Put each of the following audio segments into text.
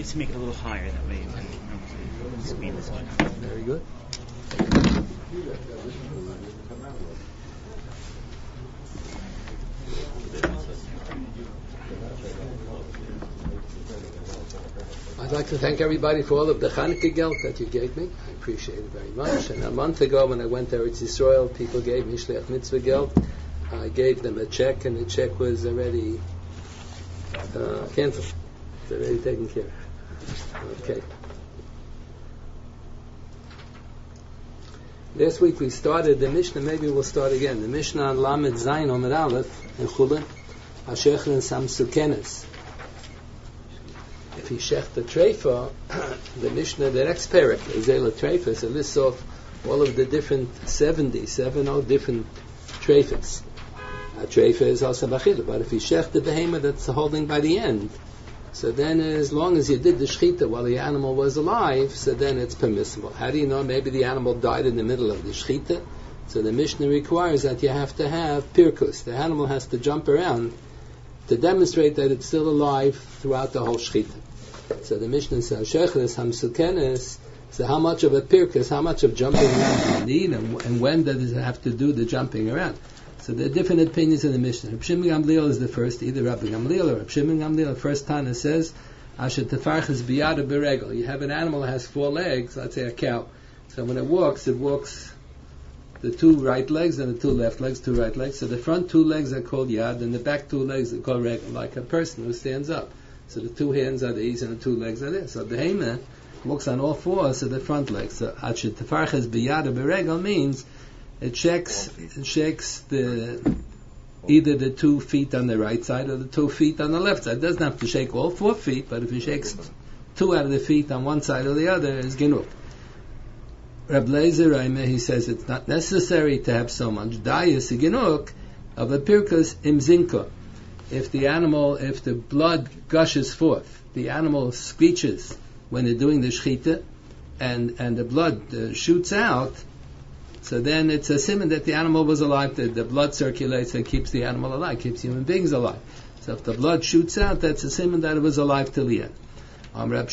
needs to make it a little higher, that way you can speed this one. Very good. I'd like to thank everybody for all of the Chanukah geld that you gave me. I appreciate it very much. And a month ago when I went to Eretz Yisrael, people gave me Shliach Mitzvah geld. I gave them a check, and the check was already canceled. It's already taken care of. Okay. Last week we started the Mishnah, maybe we'll start again. The Mishnah on Lamed Zayin Omer Aleph in Chulin, Hashechel and Samsukenes. If he shech the treifa, the Mishnah, the next parak, Ezela treifa, so lists off all of the different 70 different treifas. A treifa is also bachila, but if he shech the behemoth that's holding by the end, so then as long as you did the shechita while the animal was alive, so then it's permissible. How do you know? Maybe the animal died in the middle of the shechita, so the Mishnah requires that you have to have pirkus. The animal has to jump around to demonstrate that it's still alive throughout the whole shechita. So the Mishnah says, Shecheres Hamsukenes, so how much of a pirkus, how much of jumping around do you need, and when does it have to do the jumping around? So there are different opinions in the Mishnah. Reb Shimon Gamliel is the first, either Rabbi Gamliel or Reb Shimon Gamliel. The first time it says, Asher Tefarches Biyada Beregel. You have an animal that has 4 legs, let's say a cow. So when it walks the 2 right legs and the 2 left legs, 2 right legs. So the front 2 legs are called yad, and the back 2 legs are called regel, like a person who stands up. So the 2 hands are these and the 2 legs are there. So the behemah walks on all 4, so the front legs. So Asher Tefarches Biyada Beregel means it checks either the 2 feet on the right side or the 2 feet on the left side. It doesn't have to shake all 4 feet, but if it shakes 2 out of the feet on one side or the other, it's ginuk. Reb Leizer Raimeh, he says it's not necessary to have so much. Dayas ginuk of a pirkus imzinka. If the blood gushes forth, the animal screeches when they're doing the shechita, and the blood shoots out, so then it's a siman that the animal was alive. The blood circulates and keeps the animal alive, keeps human beings alive. So if the blood shoots out, that's a siman that it was alive till the end. Reb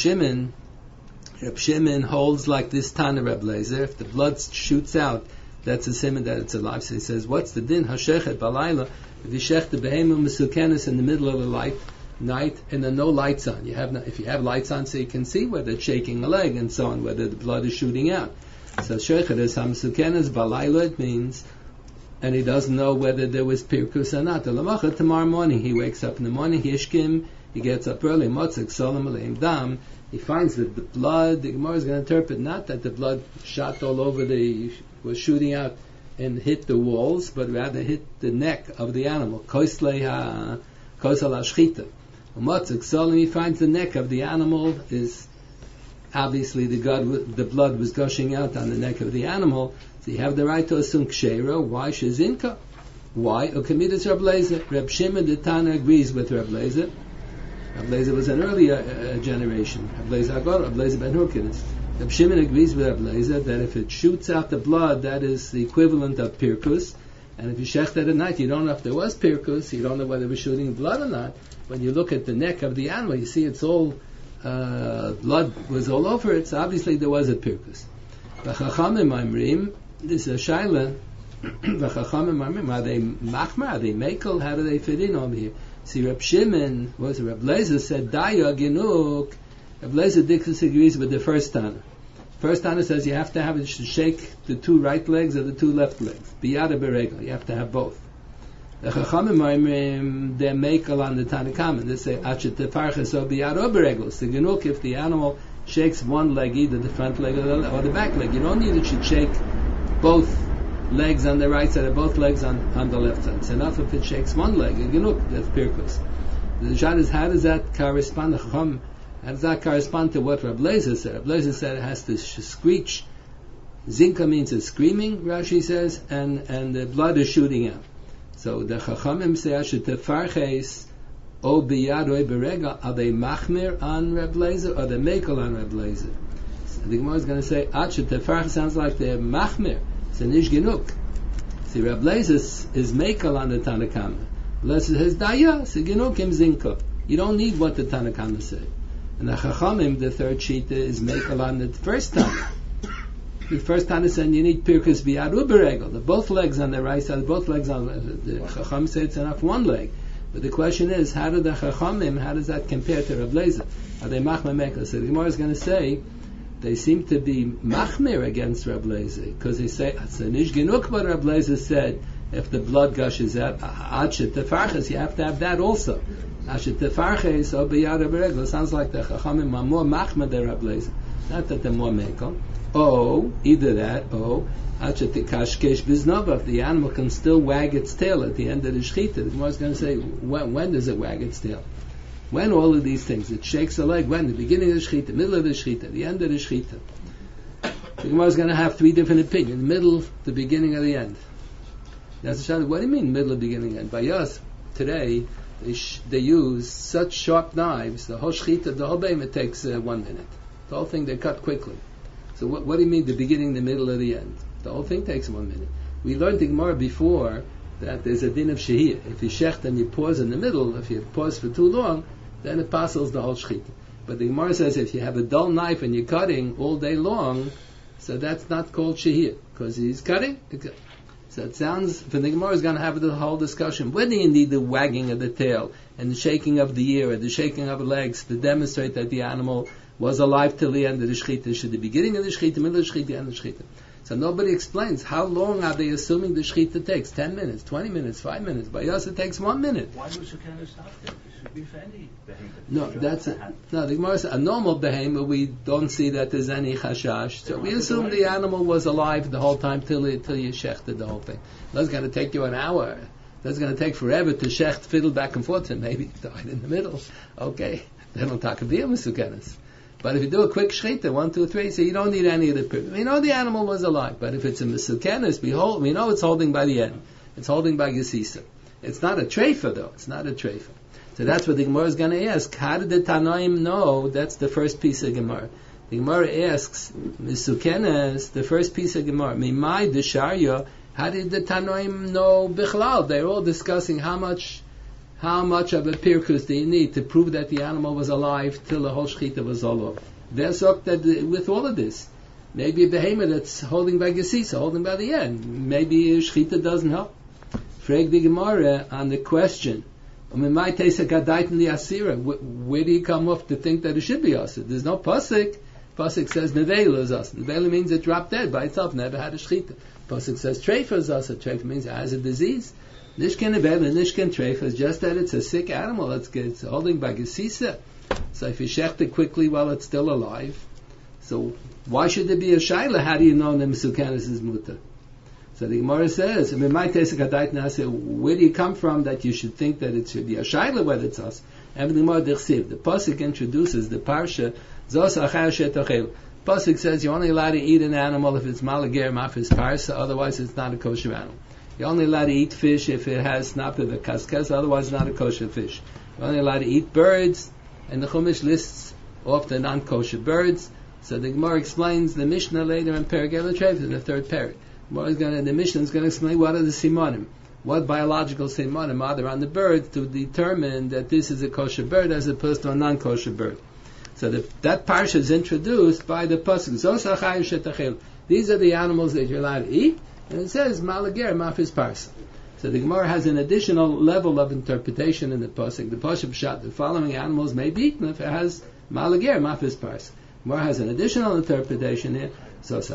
Shimon holds like this Tana Reb Leizer. If the blood shoots out, that's a siman that it's alive. So he says, what's the din? Hashechet balayla. If you shech the behemoth mesukenes in the middle of the night and there are no lights on. If you have lights on so you can see whether it's shaking a leg and so on, whether the blood is shooting out. So shechet is hamsukenes balayla, it means, and he doesn't know whether there was pirkus or not. L'macha, tomorrow morning, he wakes up in the morning, hishkim, he gets up early, motzik, solam, aleim dam, he finds that the blood, the Gemara is going to interpret not that the blood shot all over was shooting out and hit the walls, but rather hit the neck of the animal. Koisal hashchita. Motzik, solam, he finds the neck of the animal is obviously the blood was gushing out on the neck of the animal, so you have the right to assume kshera. Why shezinka? Why? Ukamidas Reb Leizer. Reb Shimon the Tana agrees with Reb Leizer. Reb Leizer was an earlier generation. Reb Leizer Agor, Reb Leizer ben Hurkinis. Reb Shimon agrees with Reb Leizer that if it shoots out the blood, that is the equivalent of pirkus. And if you shech that at night, you don't know if there was pirkus, you don't know whether it was shooting blood or not. When you look at the neck of the animal, you see it's all blood was all over it, so obviously there was a pirkus. V'chachamim amrim, this is a shaila. V'chachamim amrim, are they machmer, are they mekel, how do they fit in over here? See, Reb Shimon, Reb Leizer said, Daya ginuk. Reb Leizer disagrees with the first Tana. First Tana says you have to have it to shake the 2 right legs or the 2 left legs. Biyada beregel, you have to have both. The Chachamim amrim, they're mekel on the Tanakh. They say, Achet tefarches o biyada beregel. So ginuk, if the animal shakes one leg, either the front leg or the back leg, you don't need it to shake both legs on the right side or both legs on the left side. It's enough if it shakes one leg. That's pirkus. The shad is, how does that correspond? How does that correspond to what Reb Leizer said? Reb Leizer said it has to screech. Zinka means it's screaming, Rashi says, and the blood is shooting out. So the Chachamim say, Asher tefarches o biyadoi berega, are they machmir on Reb Leizer or they mekel on Reb Leizer? So the Gemara is going to say, Asher tefarches sounds like they're machmir. It's an ish genuk. See, Reb Leizer is mekel on the Tanakh. Leizer says, Daya, so genuk im zinka. You don't need what the Tanakh say. And the Chachamim, the third shita, is Mekel on the first time. The first time is saying you need Pirkus Biyad Uberegel. The both legs on the right side, both legs on the Chacham say it's enough one leg. But the question is, how do the Chachamim, how does that compare to Rav Leizer? Are they Machmir Mekel? So the Gemara is going to say, they seem to be Machmir against Rav Leizer, because they say, Nish Genuk, what Rav Leizer said, if the blood gushes out, Achet Tefarches, you have to have that also. Achet Tefarches, or Biyad Uberegel. It sounds like the Chachamim are more Machmir than Rav Leizer. Not that they're more Mekel. Either that, the animal can still wag its tail at the end of the shechita. The Gemara is going to say, when does it wag its tail? When all of these things? It shakes a leg. When? The beginning of the shechita, middle of the shechita, the end of the shechita. The Gemara is going to have three different opinions. The middle, the beginning, or the end. That's the shot. What do you mean, middle, beginning, end? By us, today, they use such sharp knives, the whole shechita, the whole behemoth takes 1 minute. The whole thing, they cut quickly. So what do you mean, the beginning, the middle, or the end? The whole thing takes 1 minute. We learned the Gemara before that there's a din of shehiyah. If you shecht and you pause in the middle, if you pause for too long, then it passes the whole shechita. But the Gemara says if you have a dull knife and you're cutting all day long, so that's not called shehiyah, because he's cutting. So it sounds, for the Gemara is going to have the whole discussion. When do you need the wagging of the tail and the shaking of the ear and the shaking of the legs to demonstrate that the animal was alive till the end of the shechita? Should the beginning of the shechita, middle of the shechita, end of the shechita? So nobody explains how long are they assuming the shechita takes? 10 minutes, 20 minutes, 5 minutes. By us it takes 1 minute. Why would Sukkah stop there? It should be for any behemoth. No, the Gemara says a normal behemoth we don't see that there's any chashash. So we assume the animal was alive the whole time till you shechted the whole thing. That's going to take you an hour. That's going to take forever to shecht, fiddle back and forth, and maybe died in the middle. Okay, they don't talk about Sukkah. But if you do a quick shechita, 1, 2, 3, so you don't need any of the purpose. We know the animal was alive, but if it's a mesukenes, we know it's holding by the end. It's holding by gesisa. It's not a treifa though. It's not a treifa. So that's what the Gemara is going to ask. How did the Tanaim know? That's the first piece of Gemara. The Gemara asks, mesukenes, the first piece of Gemara, mimai desharya, how did the Tanaim know bichlal? They're all discussing how much of a pirkus do you need to prove that the animal was alive till the whole shechita was all over. They're shocked that with all of this. Maybe a behemoth that's holding by gesisa, holding by the end. Maybe a shechita doesn't help. Frag the Gemara on the question, where do you come off to think that it should be us? There's no pasuk. Pasuk says nevela is us. Nevela means it dropped dead by itself, never had a shechita. Pasuk says treifa is us. Treifa means it has a disease. Nishken Nebel, Nishken Treifa is just that it's a sick animal. It's holding by gesisa. So if you shecht it quickly while it's still alive, so why should there be a shaila? How do you know the mesukenes is muta? So the Gemara says, where do you come from that you should think that it should be a shaila whether it's us? The pasuk introduces the parsha. Pasuk says you're only allowed to eat an animal if it's malager mafis parsa, otherwise it's not a kosher animal. You're only allowed to eat fish if it has snapper the kaskas, otherwise it's not a kosher fish. You're only allowed to eat birds, and the Chumash lists off the non-kosher birds. So the Gemara explains the Mishnah later in Perek Treif, in the third Perek. The Mishnah is going to explain what are the simanim, what biological simanim are there on the bird to determine that this is a kosher bird as opposed to a non-kosher bird. So that parsha is introduced by the pasuk. These are the animals that you're allowed to eat. And it says, Malager, Mafis Parsa. So the Gemara has an additional level of interpretation in the Pasuk. The Pasuk shot the following animals may be eaten if it has Malager, Mafis Parsa. The Gemara has an additional interpretation here. So, if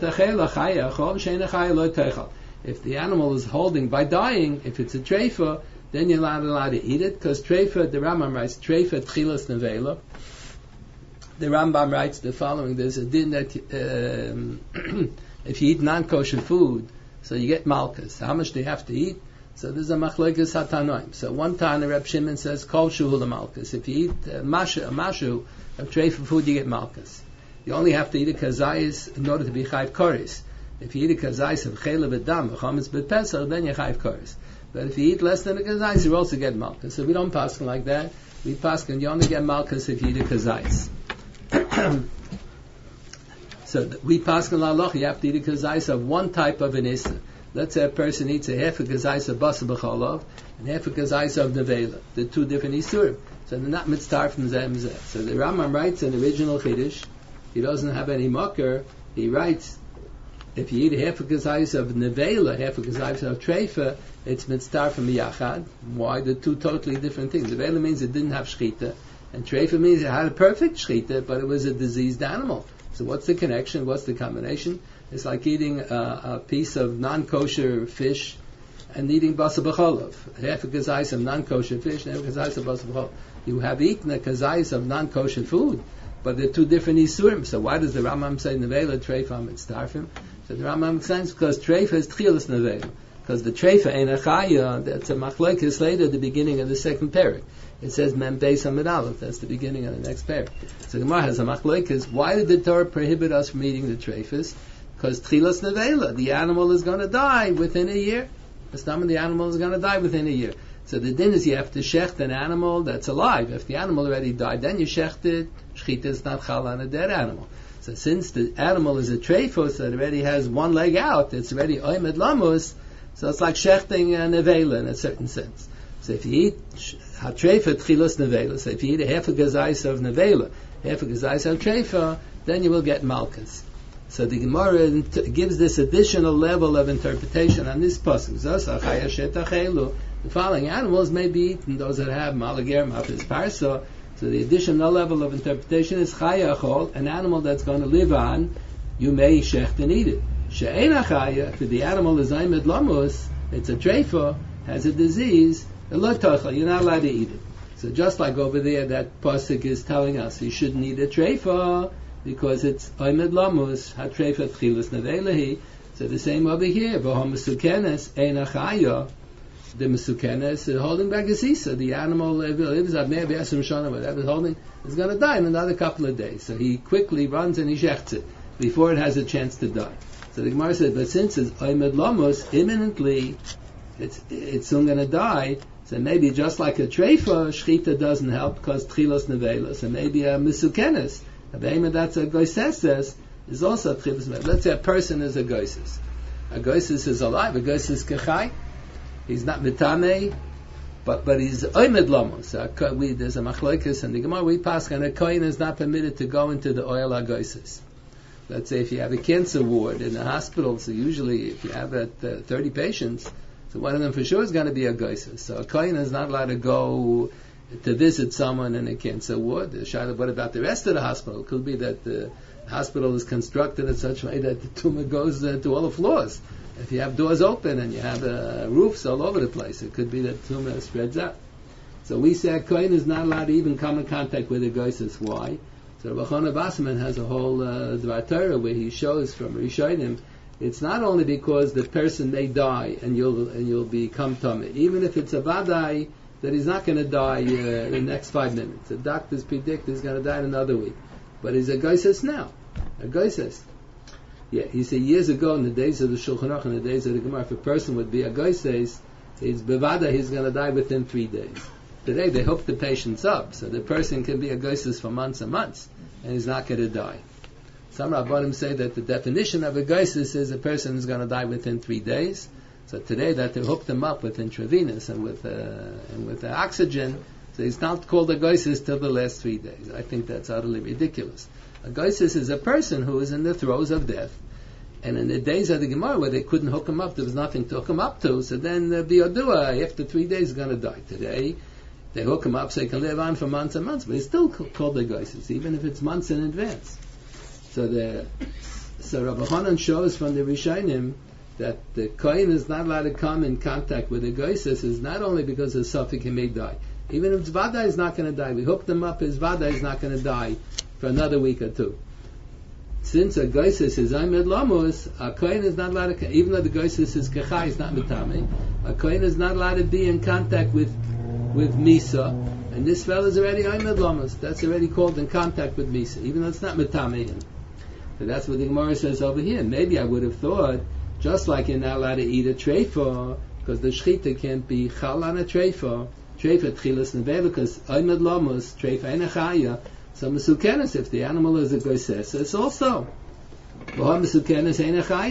the animal is holding by dying, if it's a treifa, then you're not allowed to eat it, because treifa, the Rambam writes, treifa tchilas nevela. The Rambam writes the following, there's a din that if you eat non-kosher food, so you get malchus. How much do you have to eat? So there's a machlokes hatanoim. So one time the Reb Shimon says, kol shuhu malchus. If you eat mashu, a treifa food, you get malchus. You only have to eat a kazayis in order to be chayv koris. If you eat a kazayis of chayla v'dam, chametz b'pesach, then you're chayv koris. But if you eat less than a kazayis, you also get malchus. So we don't paskin like that. We paskin, you only get malchus if you eat a kazayis. So we paskin la loch, you have to eat a kazayis of one type of an issa. Let's say a person eats a half a gazais of basar b'cholov and half a gazais of nevela. They're two different isurim. So they're not mitzvah from zeh and zeh. So the Rambam writes an original chiddush. He doesn't have any makar. He writes, if you eat half a gazais of nevela, half a gazais of treifa, it's mitzvah from yachad. Why? They're two totally different things. Nevela means it didn't have shchita, and treifa means it had a perfect shchita, but it was a diseased animal. So what's the connection? What's the combination? It's like eating a piece of non-kosher fish and eating basar b'cholov. Half a gazais of non-kosher fish and half a gazais of basar b'cholov. You have eaten a gazais of non-kosher food, but they're two different isurim. So why does the Rambam say nevela treifa mitzdarfim? So the Rambam makes sense because treifa is tchilas nevela. Because the treifa ein achaya, that's a machlokes later at the beginning of the second parak. It says mem beis amid aleph. That's the beginning of the next parak. So the Gemara has a machlokes. Why did the Torah prohibit us from eating the treifas? Because tchilas nevela, the animal is going to die within a year. The stomach of the animal is going to die within a year. So the din is you have to shecht an animal that's alive. If the animal already died, then you shecht it. Shechita is not chal on a dead animal. So since the animal is a treifos that already has one leg out, it's already oimed lamus, so it's like shechting a nevela in a certain sense. So if you eat hatreifa tchilas nevela, so if you eat a half a gazais of nevela, half a gazais of treifa, then you will get malchus. So the Gemara gives this additional level of interpretation on this pasuk. The following animals may be eaten, those that have malager, mafis, parsa. So the additional level of interpretation is chaya achol, an animal that's going to live on, you may shecht and eat it. She'ein achaya, if the animal is aimed lamus, it's a treifa, has a disease, you're not allowed to eat it. So just like over there, that pasuk is telling us you shouldn't eat a treifa, because it's oimed lamus, hatreifa tchilas nevelahi. So the same over here, v'hom mesukenes ein achaya, the mesukenes is holding back a sisa. The animal lives at maybe asum shana, whatever it's holding, is going to die in another couple of days. So he quickly runs and he shechts it before it has a chance to die. So the Gemara said, but since it's oimed lamus, imminently, it's soon going to die. So maybe just like a treifa, shchita doesn't help because tchilas nevelas, and maybe a mesukenes. A behemoth that's a goiseses is also tchilas nevelas. Let's say a person is a goises. A goises is alive. A goises kechai. He's not mitame, but he's oimed lamos. There's a machlokes and the Gemara we pass, and a kohen is not permitted to go into the oil agoises. Let's say if you have a cancer ward in a hospital, so usually if you have 30 patients, so one of them for sure is going to be a goises. So a kohen is not allowed to go to visit someone in a cancer ward. What about the rest of the hospital? It could be that the hospital is constructed in such a way that the tumor goes to all the floors. If you have doors open and you have roofs all over the place, it could be that the tumor spreads out. So we say a kohen is not allowed to even come in contact with a goises. Why? So Rabbi Chana Basman has a whole Dvar Torah where he shows from Rishonim, it's not only because the person may die and you'll become tummy, even if it's a vadai that he's not going to die in the next 5 minutes. The doctors predict he's going to die in another week, but he's a goises now, a goises. Yeah, he said years ago in the days of the Shulchan Aruch, in the days of the Gemara, if a person would be a goises, it's bevada he's going to die within 3 days. Today they hook the patients up, so the person can be a goises for months and months, and he's not going to die. Some Rabbanim say that the definition of a goises is a person is going to die within 3 days. So today that they hooked him up with intravenous and with oxygen, so he's not called a goises till the last 3 days. I think that's utterly ridiculous. A goises is a person who is in the throes of death. And in the days of the Gemara where they couldn't hook him up, there was nothing to hook him up to, so then the Biodua, after 3 days, is going to die. Today, they hook him up so he can live on for months and months, but he's still called a goises, even if it's months in advance. So Rabbi Hanan shows from the Rishonim that the kohen is not allowed to come in contact with the goises is not only because of suffix he may die. Even if his vada is not going to die, we hooked him up, his vada is not going to die for another week or two. Since a goises is aimed lamus, a kohen is not allowed to, even though the goises is kechai, is not mitame, a kohen is not allowed to be in contact with misa, and this fellow is already aimed lamus. That's already called in contact with misa, even though it's not mitame. So that's what the Gemara says over here. Maybe I would have thought, just like you're not allowed to eat a treifa, because the shchita can't be chal on a treifa tchilas nevela, because aimed lamus, treifa enachaya, so mesukenes, if the animal is a goises, it's also v'ha mesukenes enachaya.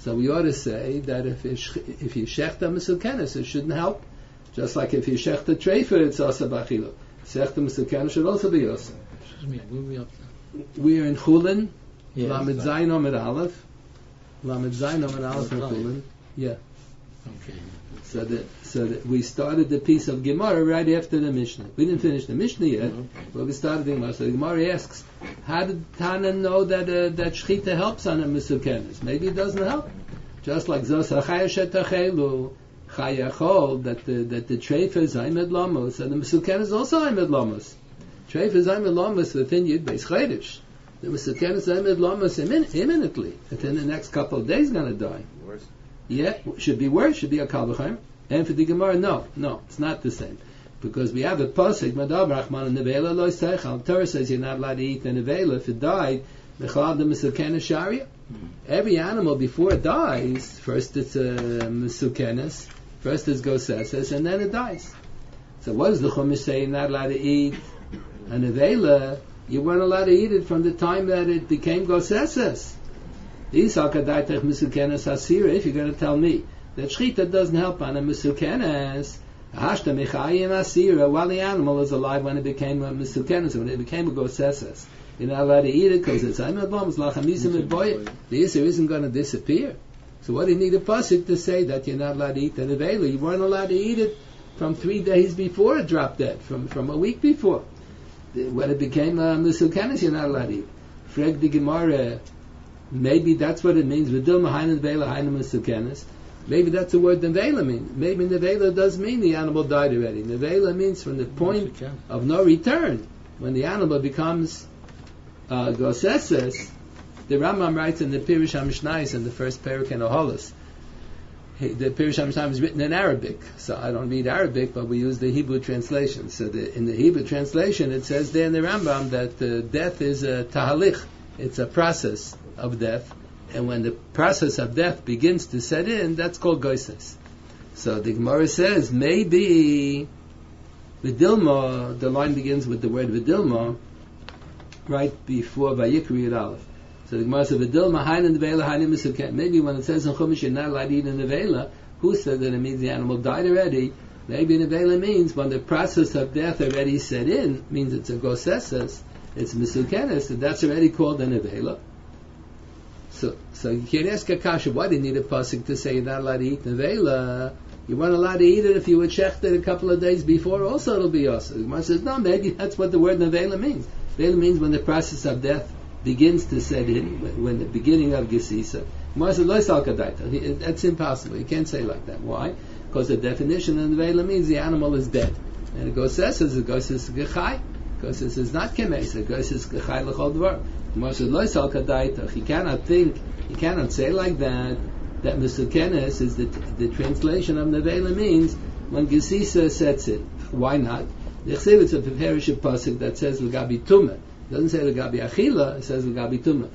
So we ought to say that if you shechta mesukenes, it shouldn't help. Just like if you shechta treifa, it's asa b'achila. Shechta mesukenes should also be asa. We are in Chulin, Lamed Zayin Omer Aleph. Lamed Zayin Omer Aleph in Chulin. Yeah. Okay. So that we started the piece of Gemara right after the Mishnah. We didn't finish the Mishnah yet, but we started the Gemara. So the Gemara asks, how did Tana know that Shechita helps on a Mesukenes? Maybe it doesn't help. Just like Zos HaChaya Shetachelu, Chayachol, that the Treifa is Aimed Lamos, and the Mesukenes is also Aimed Lamos. Treifa is Aimed Lamos within Yud Beis Chodesh. The Mesukenes is Aimed Lamos imminently. Within the next couple of days going to die. Worse. Yeah, should be worse, should be a Kal V'chaim. And for the Gemara, no, it's not the same. Because we have a Pasuk, Madav Rachman and Nevela Lo Seichel. Torah says you're not allowed to eat the Nevela if it died. Mechal the Mesukenes Sharia. Every animal before it dies, first it's a Mesukenes, first it's Goseses, and then it dies. So what does the Chumash say you're not allowed to eat a Nevela? You weren't allowed to eat it from the time that it became Goseses. If you're going to tell me that Shechita doesn't help on a Mesukenes, while the animal is alive when it became a Mesukenes, when it became a Goseses, you're not allowed to eat it because it's the Isser isn't going to disappear. So what do you need a pasuk to say that you're not allowed to eat the Nevela? You weren't allowed to eat it from 3 days before it dropped dead, from a week before. When it became a Mesukenes, you're not allowed to eat. Frag the Gemara, maybe that's what it means. Maybe that's the word Nevela means. Maybe Nevela does mean the animal died already. Nevela means from the point of no return. When the animal becomes Goseses, the Rambam writes in the Pirush HaMishnayos in the first parak in Oholos. The Pirush HaMishnayos is written in Arabic, so I don't read Arabic, but we use the Hebrew translation. So in the Hebrew translation, it says there in the Rambam that death is a tahalich. It's a process of death, and when the process of death begins to set in, that's called Goseses. So the Gemara says, maybe Vidilma, the line begins with the word Vidilma, right before Vayikri Yud Aleph. So the Gemara says, Vidilma, Hainu Nevela, Hainu Mesukenes. Maybe when it says in Chumash, you're not allowed to eat a Nevela, who said that it means the animal died already? Maybe Nevela means when the process of death already set in, means it's a Goseses, it's Mesukenes, that's already called a Nevela. So you can't ask a kasha, why do you need a pasuk to say you're not allowed to eat Nevela? You weren't allowed to eat it if you were shechted a couple of days before, also it'll be also. The Gemara says, no, maybe that's what the word Nevela means. Nevela means when the process of death begins to set in, when the beginning of Gesisa. The Gemara says, Lo Yisal Kadaita. That's impossible. You can't say like that. Why? Because the definition of Nevela means the animal is dead. And it goes says, it goes says Gechai. Because this is not kemes, it goes as Gechai L'chol Dvar. Lo Yisal Kadaita. You cannot say like that Mesukenes is the translation of Nevela means when Gesisa sets in. Why not? It's a perish pasuk that says L'gabi Tumah. It doesn't say L'gabi Achila, it says L'gabi Tumah.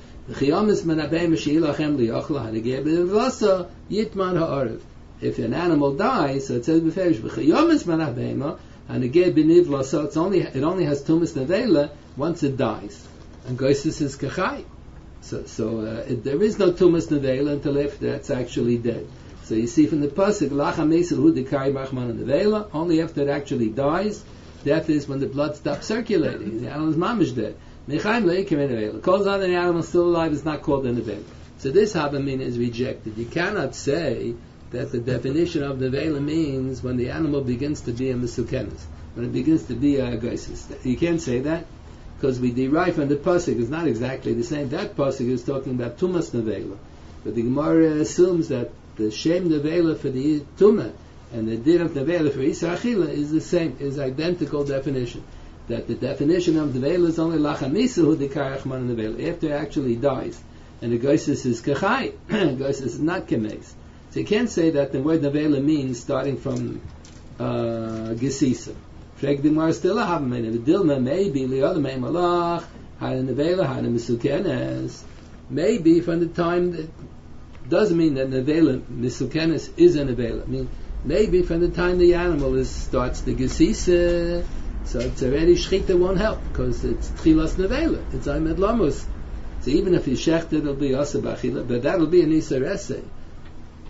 If an animal dies, so it says Beferish V'chayomis Manabema, and it only has Tumas Nevela once it dies. And Goseses is Kachai. So there is no Tumas Nevela until after that's actually dead. So you see from the pasuk, Lacha Mesil Hu Dekari Machman Nevela, only after it actually dies, death is when the blood stops circulating. The animal is mamish dead. Mechaim Leikim Nevela. Calls on the animal still alive is not called a Nevela. So this Habamina is rejected. You cannot say that the definition of Nevela means when the animal begins to be a Mesukenes, when it begins to be a Goseses. You can't say that, because we derive from the pasuk is not exactly the same. That pasuk is talking about Tumas Nevela, but the Gemara assumes that the Shem Nevela for the Tumah and the Din of Nevela for Isar Achila is the same, is identical definition. That the definition of Nevela is only Lachamisa Hu Dekar Achman Nevela, after it actually dies, and the Goseses is Kachai. Goseses is not Kemes. So you can't say that the word Nevela means starting from Gesisa. Frag the Gemara still a Havamina. Dilma maybe li'odam may malach ha'na Nevela ha'na Mesukenes. Maybe from the time that doesn't mean that Nevela Mesukenes is a Nevela. I mean maybe from the time the animal starts the Gesisa, so it's already Shechita won't help because it's Tchilas Nevela. It's Aimed Lamus. So even if you shecht it'll be Asa B'achila, but that'll be an Isar Esei.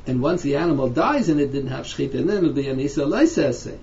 And once the animal dies and it didn't have shchita, then it'll be an isa loisese.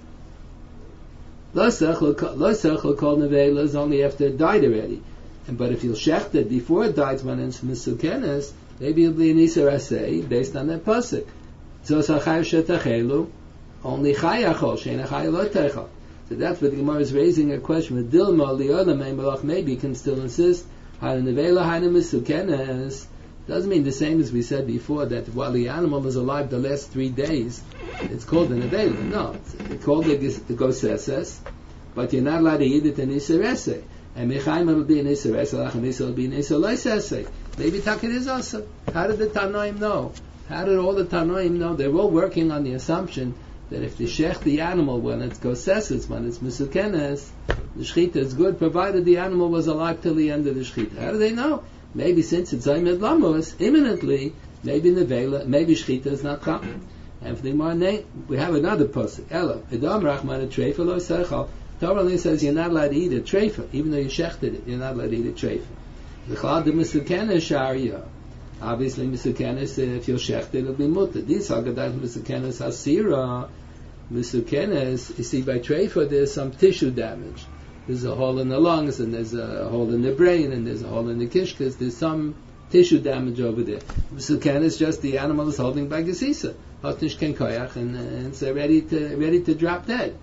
Lo sechel kol nevela is only after it died already. But if you'll shecht it before it dies when it's misukenes, maybe it'll be an isa rasei based on that pasuk. Zos hachayv shetachelu, only chayachol, she'ena chay lo techol. So that's what the Gemara is raising a question with Dilma, Liola, Melach, maybe you can still insist, Hana nevela, Hana misukenes. Doesn't mean the same as we said before, that while the animal is alive the last 3 days, it's called an nevela. No, it's called the goseses, but you're not allowed to eat it in iserese. And mechaim will be in iserese, lachamisa will be in iserese. Maybe takit is also. How did the Tanoim know? How did all the Tanoim know? They're all working on the assumption that if you shech the animal when it's goseses, when it's misukenes, the shechita is good, provided the animal was alive till the end of the shechita. How do they know? Maybe since it's Zaymed Lamos, imminently, maybe Nevela, maybe Shchita is not coming. And for the Gemara, we have another pasuk. Elo, Edom Rachman a treifa lo seichel. Torah only says you're not allowed to eat a treifa, even though you shechted it. You're not allowed to eat a treifa. The Chalad the Misukenes Sharia. Obviously, Misukenes, if you'll shecht it, it'll be mutter. These Haggadah Misukenes Hasira. Misukenes, you see, by treifa there's some tissue damage. There's a hole in the lungs, and there's a hole in the brain, and there's a hole in the kishkas. There's some tissue damage over there. Misuken is just the animal is holding by gesisa, hotnish ken koyach, and it's ready to drop dead.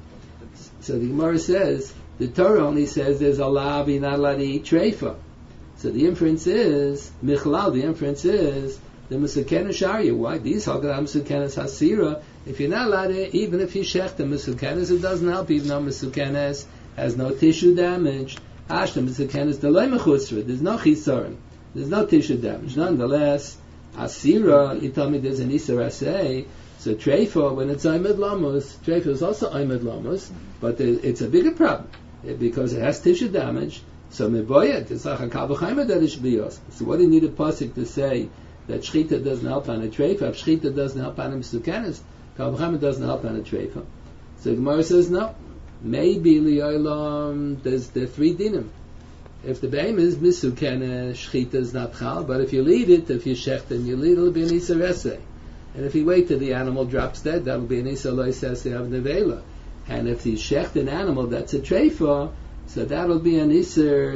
So the Gemara says the Torah only says there's a lav, you're not allowed to eat treifa. So the inference is michlal. The inference is the Misuken Sharia. Why these Haggadah Misuken Hasira? If you're not allowed to, even if you shech the Misuken, it doesn't help. Even though Misuken has no tissue damage. Ashtam is the kenes delay mechutzra. There's no chisaron. There's no tissue damage. Nonetheless, asira, you told me there's an isar asay. So treifa, when it's aymed lamos, treifa is also aymed lamos, but it's a bigger problem because it has tissue damage. So mevoyet, it's like a kavachayma that it should be yours. So what do you need a pasuk to say that shchita doesn't help on a treifa? If shchita doesn't help on a misukenes, kavachayma doesn't help on a treifa. So the Gemara says no. Maybe li'olam, there's the 3 dinim. If the behem is misukene, shchita is not chal, but if you lead it, if you shecht and you lead, it'll be an isa reseh. And if you wait till the animal drops dead, that'll be an isa loisese of nevela. And if you shecht an animal, that's a treifa, so that'll be an isa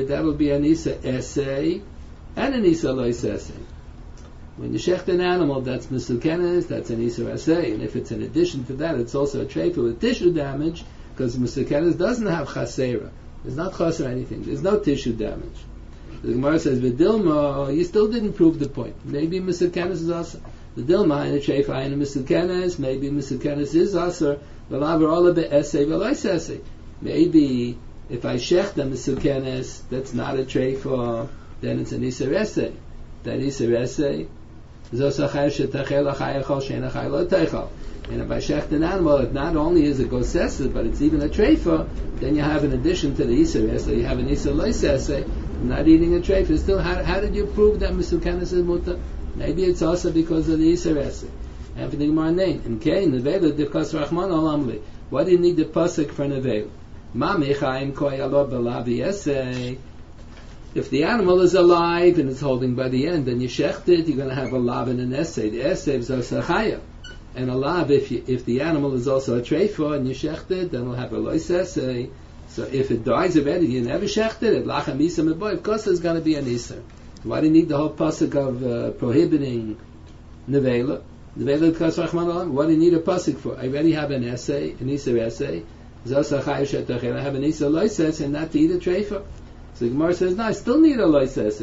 essay, and an isa loisese. When you shecht an animal, that's misukenes, that's an isa essay, and if it's in addition to that, it's also a treifa with tissue damage, because Misukenes doesn't have chasera. There's not chaser anything. There's no tissue damage. The Gemara says, V'dilma, you still didn't prove the point. Maybe Misukenes is also. The Dilma, in a treifa, in a Misukenes, maybe Misukenes is also. V'laver ola be'esei v'loisesei. Maybe, if I shech the Misukenes, that's not a treifa, then it's an Isser Esei. That Isser Esei, Zos achayv shetachel achayachol she'en achay lo teichol. And if I shecht an animal, it not only is a gosesa, but it's even a treifa, then you have in addition to the Isser Esei, you have an Isser Loisesei, not eating a treifa. Still, how did you prove that Misukenes is muta? Maybe it's also because of the Isser Esei. And for the Gemara name, in Kain, Nevela, Dikas Rachman Olamli. Why do you need the pasuk for Nevela? Ma mechaim koy alo belavi esei. If the animal is alive and it's holding by the end, then you shecht it, you're going to have a lav and an essay. The essay is also chaya. And a lav, if the animal is also a treifa and you shecht it, then it'll have a lois essay. So if it dies already, you never shecht it, lachem isa meboy, of course there's going to be an isa. Why do you need the whole pasuk of prohibiting nevela? Nevela kas rachman olam. What do you need a pasuk for? I already have an essay, an isa essay. Zosa chayav shetachel. I have an isa lois essay, and not to eat a treifa. So the Gemara says, no, I still need a loiseseh.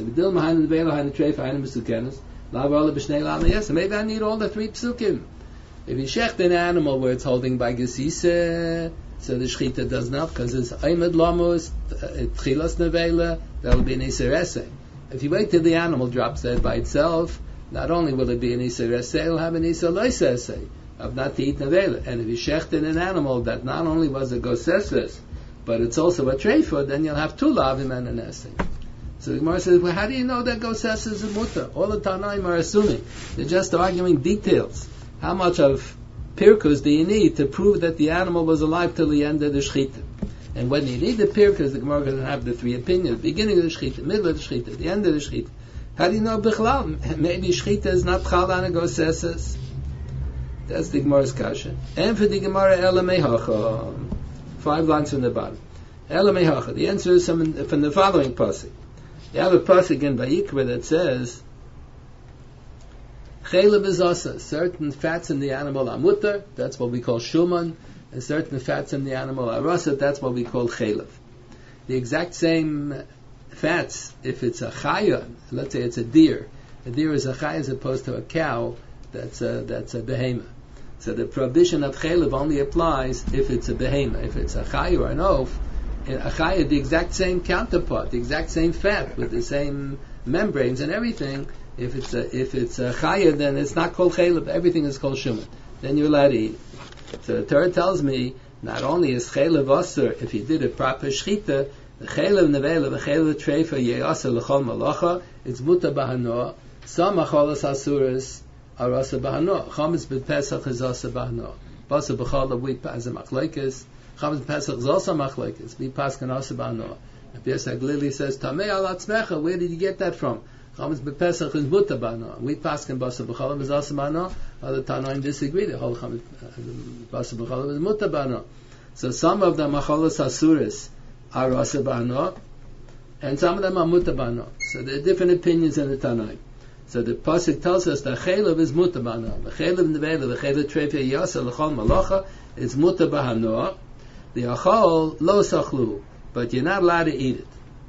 Maybe I need all the 3 psukim. If you shecht an animal where it's holding by gesise, so the shchita does not, because it's aymed lamos, tchilas nevela, that'll be an iser eseh. If you wait till the animal drops dead by itself, not only will it be an iser eseh, it'll have an iser loiseseh of not to eat nevela. And if you shecht in an animal that not only was a goseses, but it's also a treifa, then you'll have 2 lavim and an essay. So the Gemara says, well, how do you know that goses is a muta? All the Tanaim are assuming. They're just arguing details. How much of pirkus do you need to prove that the animal was alive till the end of the shechita? And when you need the pirkus, the Gemara doesn't have the 3 opinions. Beginning of the shechita, middle of the shechita, the end of the shechita. How do you know bichlal? Maybe shechita is not chal on a goses. That's the Gemara's kasha. And for the Gemara, Ela Mehacha. 5 lines from the bottom. Ela Mehacha. The answer is from the following pasuk. You have a pasuk in Vayikra that says, Chelev is asa. Certain fats in the animal are mutter. That's what we call shuman. And certain fats in the animal are rasa. That's what we call chelev. The exact same fats, if it's a chaya, let's say it's a deer. A deer is a chaya as opposed to a cow. That's a behemoth. So the prohibition of chelev only applies if it's a behemoth. If it's a chaya or an oaf, a chaya, the exact same counterpart, the exact same fat with the same membranes and everything. If it's a chaya, then it's not called chelev. Everything is called shuman. Then you're allowed to eat. So the Torah tells me not only is chelev asur if you did a proper shchita, the chelev nevela, the chelev treifa ye'asa l'chol malacha, it's muta bahanoah. Some acholas asuras are asa bahanoah. Chametz b'pesach is asa bahanoah. Basa b'chol wheat as a machlekes. Chametz b'pesach is also machlekes. We paskin asa bahanoah. If Yosef Glili says tamei al atzmecha, where did you get that from? Chametz b'pesach is muta bahanoah. We paskin basa b'chol is asa bahanoah. Other Tanoim disagree. The whole chametz basa b'chol is muta bahanoah. So some of them acholas asuras are asa bahanoah, and some of them are muta bahanoah. So there are different opinions in the Tanoim. So the pasuk tells us that chelev is muta bahanoah. The chelev nevela, the chelev treifei yasa l'chol malacha is muta bahanoah. The achol lo sachlu, but you're not allowed to eat it.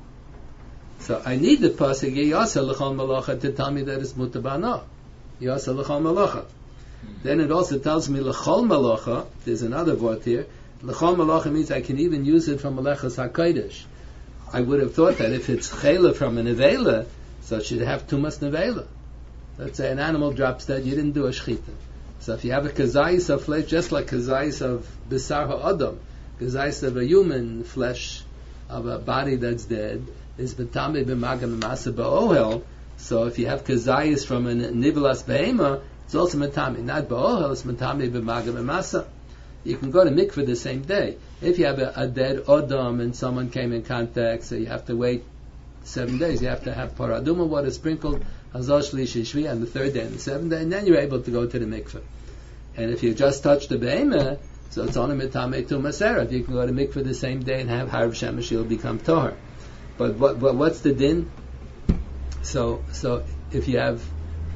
So I need the pasuk yasa l'chol malacha to tell me that it's muta bahanoah. Yasa l'chol malacha. Then it also tells me l'chol malacha. There's another word here. L'chol malacha means I can even use it from malachas hakodesh. I would have thought that if it's chelev from a nevela, so it should have tumas nevela. Let's say an animal drops dead, you didn't do a shchita. So if you have a kazayis of flesh, just like kazayis of bisar ha'adam, kazayis of a human flesh, of a body that's dead, is betame b'magam masa ba'ohel. So if you have kazayis from a nivelas behema, it's also metame. Not ba'ohel, it's metame b'magam masa. You can go to mikveh the same day. If you have a dead odom and someone came in contact, so you have to wait 7 days. You have to have paraduma water sprinkled, hazal shlishi shvi on the 3rd day and the 7th day, and then you're able to go to the mikveh. And if you just touch the be'emah, so it's only metame tu maseret. You can go to mikveh the same day and have harav shemesh, you'll become tohar. But what's the din? So if you have,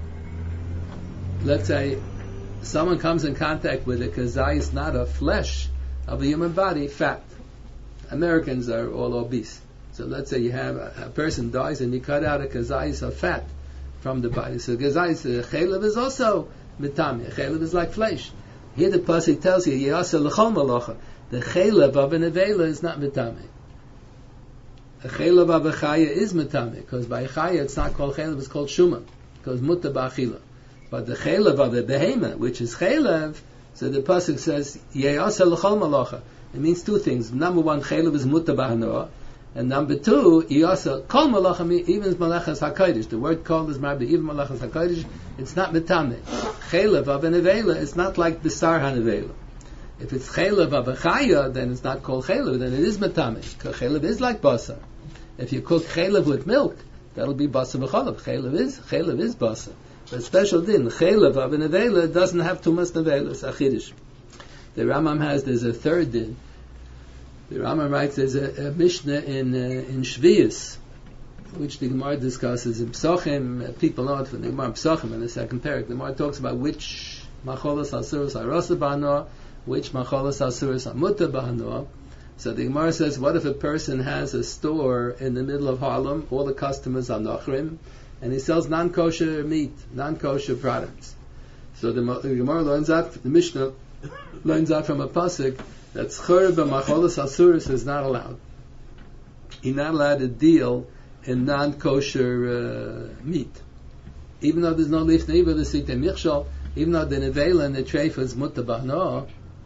let's say, someone comes in contact with a kazayis, not of flesh, of a human body, fat. Americans are all obese. So let's say you have a person dies and you cut out a kazayis of fat from the body. So kazayis, chelev is also mitame. Chelev is like flesh. Here the pasuk tells you, yasa l'chol malacha. The chelev of an nevela is not mitame. The chelev of a chaya is mitame, because by chaya it's not called chelev, it's called shuman, because muta ba'achila. But the chelev of a behema, which is chelev, so the pasuk says, yasa l'chol malacha. It means 2 things. Number 1, chelev is muta ba'anoah. And number 2, yasa kol malacha, even malachas hakodesh. The word kol is marbi, even malachas hakodesh. It's not mitame. Chelev of a nevela is not like bisar hanevela. If it's chelev of a chaya, then it's not called chelev. Then it is mitame. Chelev is like basar. If you cook chelev with milk, that'll be basar b'chalav. Chelev is basar. But special din, chelev of a nevela doesn't have too much nevela. It's achidish. The Rambam there's a 3rd din. The Rambam writes there's a Mishnah in Shvius, which the Gemara discusses in Psachim. People know it from the Gemara Psachim in the 2nd parak. The Gemara talks about which macholas asuros are rasa b'hanoah, which macholas asuros are muta b'hanoah. So the Gemara says, what if a person has a store in the middle of Harlem, all the customers are nochrim, and he sells non-kosher meat, non-kosher products. So the Gemara learns out, the Mishnah learns out from a pasuk that schur b'macholas asuros is not allowed. You're not allowed to deal in non-kosher meat. Even though there's no lifnei the sitei michshol, even though the nevela and the treifa is muta b'hanoah,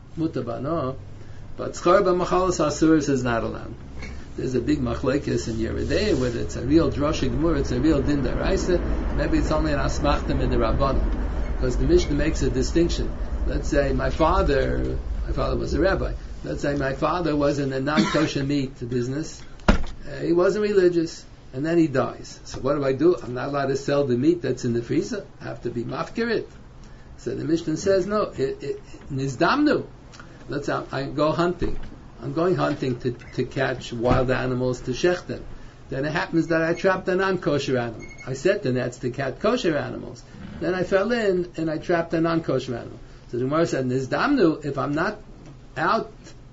but schar b'macholas asuros is not allowed. There's a big machlekes in Yeridei, whether it's a real drasha gemur, it's a real din daraisa, maybe it's only an asmachtem in the Rabbanan, because the Mishnah makes a distinction. Let's say my father was a rabbi. Let's say my father was in the non-kosher meat business. He wasn't religious, and then he dies. So what do? I'm not allowed to sell the meat that's in the freezer. I have to be mafkirit. So the Mishnah says, no, nizdamnu. Let's say I go hunting. I'm going hunting to catch wild animals to shecht them. Then it happens that I trapped a non-kosher animal. I set the nets to catch kosher animals. Then I fell in and I trapped a non-kosher animal. So the Gemara said, nizdamnu, if I'm not out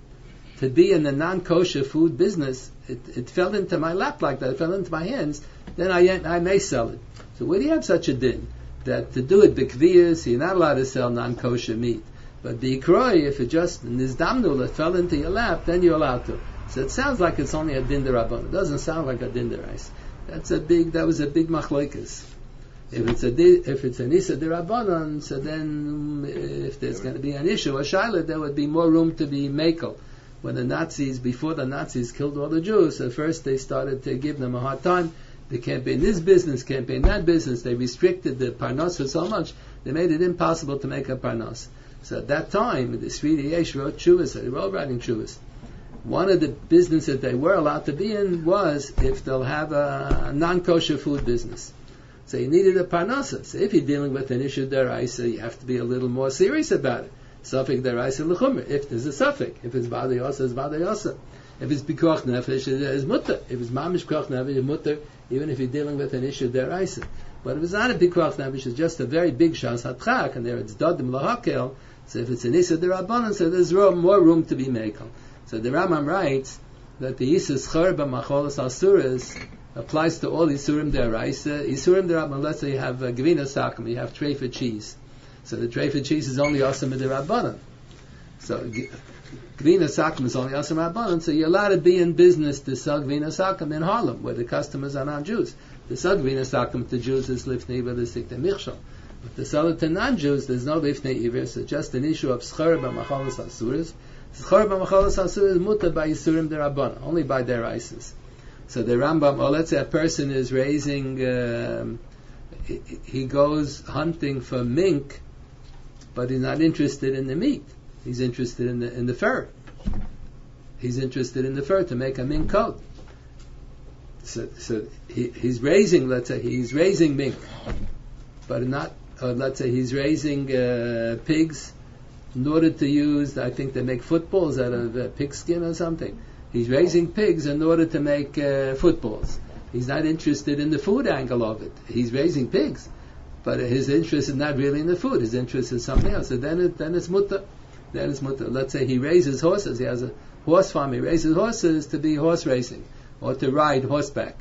to be in the non-kosher food business, it fell into my lap like that, it fell into my hands, then I may sell it. So where do you have such a din? That to do it b'kviyas, you're not allowed to sell non-kosher meat. But b'ikroi, if it just nizdamnu, it fell into your lap, then you're allowed to. So it sounds like it's only a din derabbanan. It doesn't sound like a din derais. That was a big machloikas. If it's an isa derabbanan, so then if there's going to be an issue, a shayla, there would be more room to be makel. When before the Nazis killed all the Jews, at first they started to give them a hard time. They can't be in this business, can't be in that business. They restricted the parnos for so much, they made it impossible to make a parnos. So at that time, the Sfiri Yesh wrote Chuvas, they were all writing Chuvas. One of the businesses they were allowed to be in was if they'll have a non-kosher food business. So you needed a parnasa. So if you're dealing with an issue deraisa, you have to be a little more serious about it. Suffik deraisa l'chumr. If there's a suffik, if it's badayasa, it's badayasa. If it's bikuach nefesh, it's mutter. If it's mamish bikuach nefesh, it's mutter. Even if you're dealing with an issue deraisa. But if it's not a bikuach nefesh, it's just a very big shas hatchak, and there it's dadim lahakel. So if it's an issa derabanan, so there's more room to be mekel. So the Rambam writes that the Yisa Schar b'macholas asuras applies to all Yisurim deraisa. Yisurim derabanan, let's say you have gevina sakum, you have treifa cheese. So the treifa cheese is only asam derabanan. So gevina sakum is only asam derabanan. So you're allowed to be in business to sell gevina sakum in Harlem, where the customers are non-Jews. To sell gevina sakum to Jews is lifnei v'lisik the michshol. But to sell it to non-Jews, there's no lifnei iver. So just an issue of schar b'macholas asuras. Schar b'macholas asuras is muta by Yisurim derabanan, only by their isis. So the Rambam, or let's say a person is raising, he goes hunting for mink, but he's not interested in the meat. He's interested in the fur. He's interested in the fur to make a mink coat. So he's raising, let's say he's raising mink, but not, or let's say he's raising pigs in order to use, I think they make footballs out of pig skin or something. He's raising pigs in order to make footballs. He's not interested in the food angle of it. He's raising pigs, but his interest is not really in the food. His interest is something else. So then it's mutter. Then it's mutter. Let's say he raises horses. He has a horse farm. He raises horses to be horse racing or to ride horseback.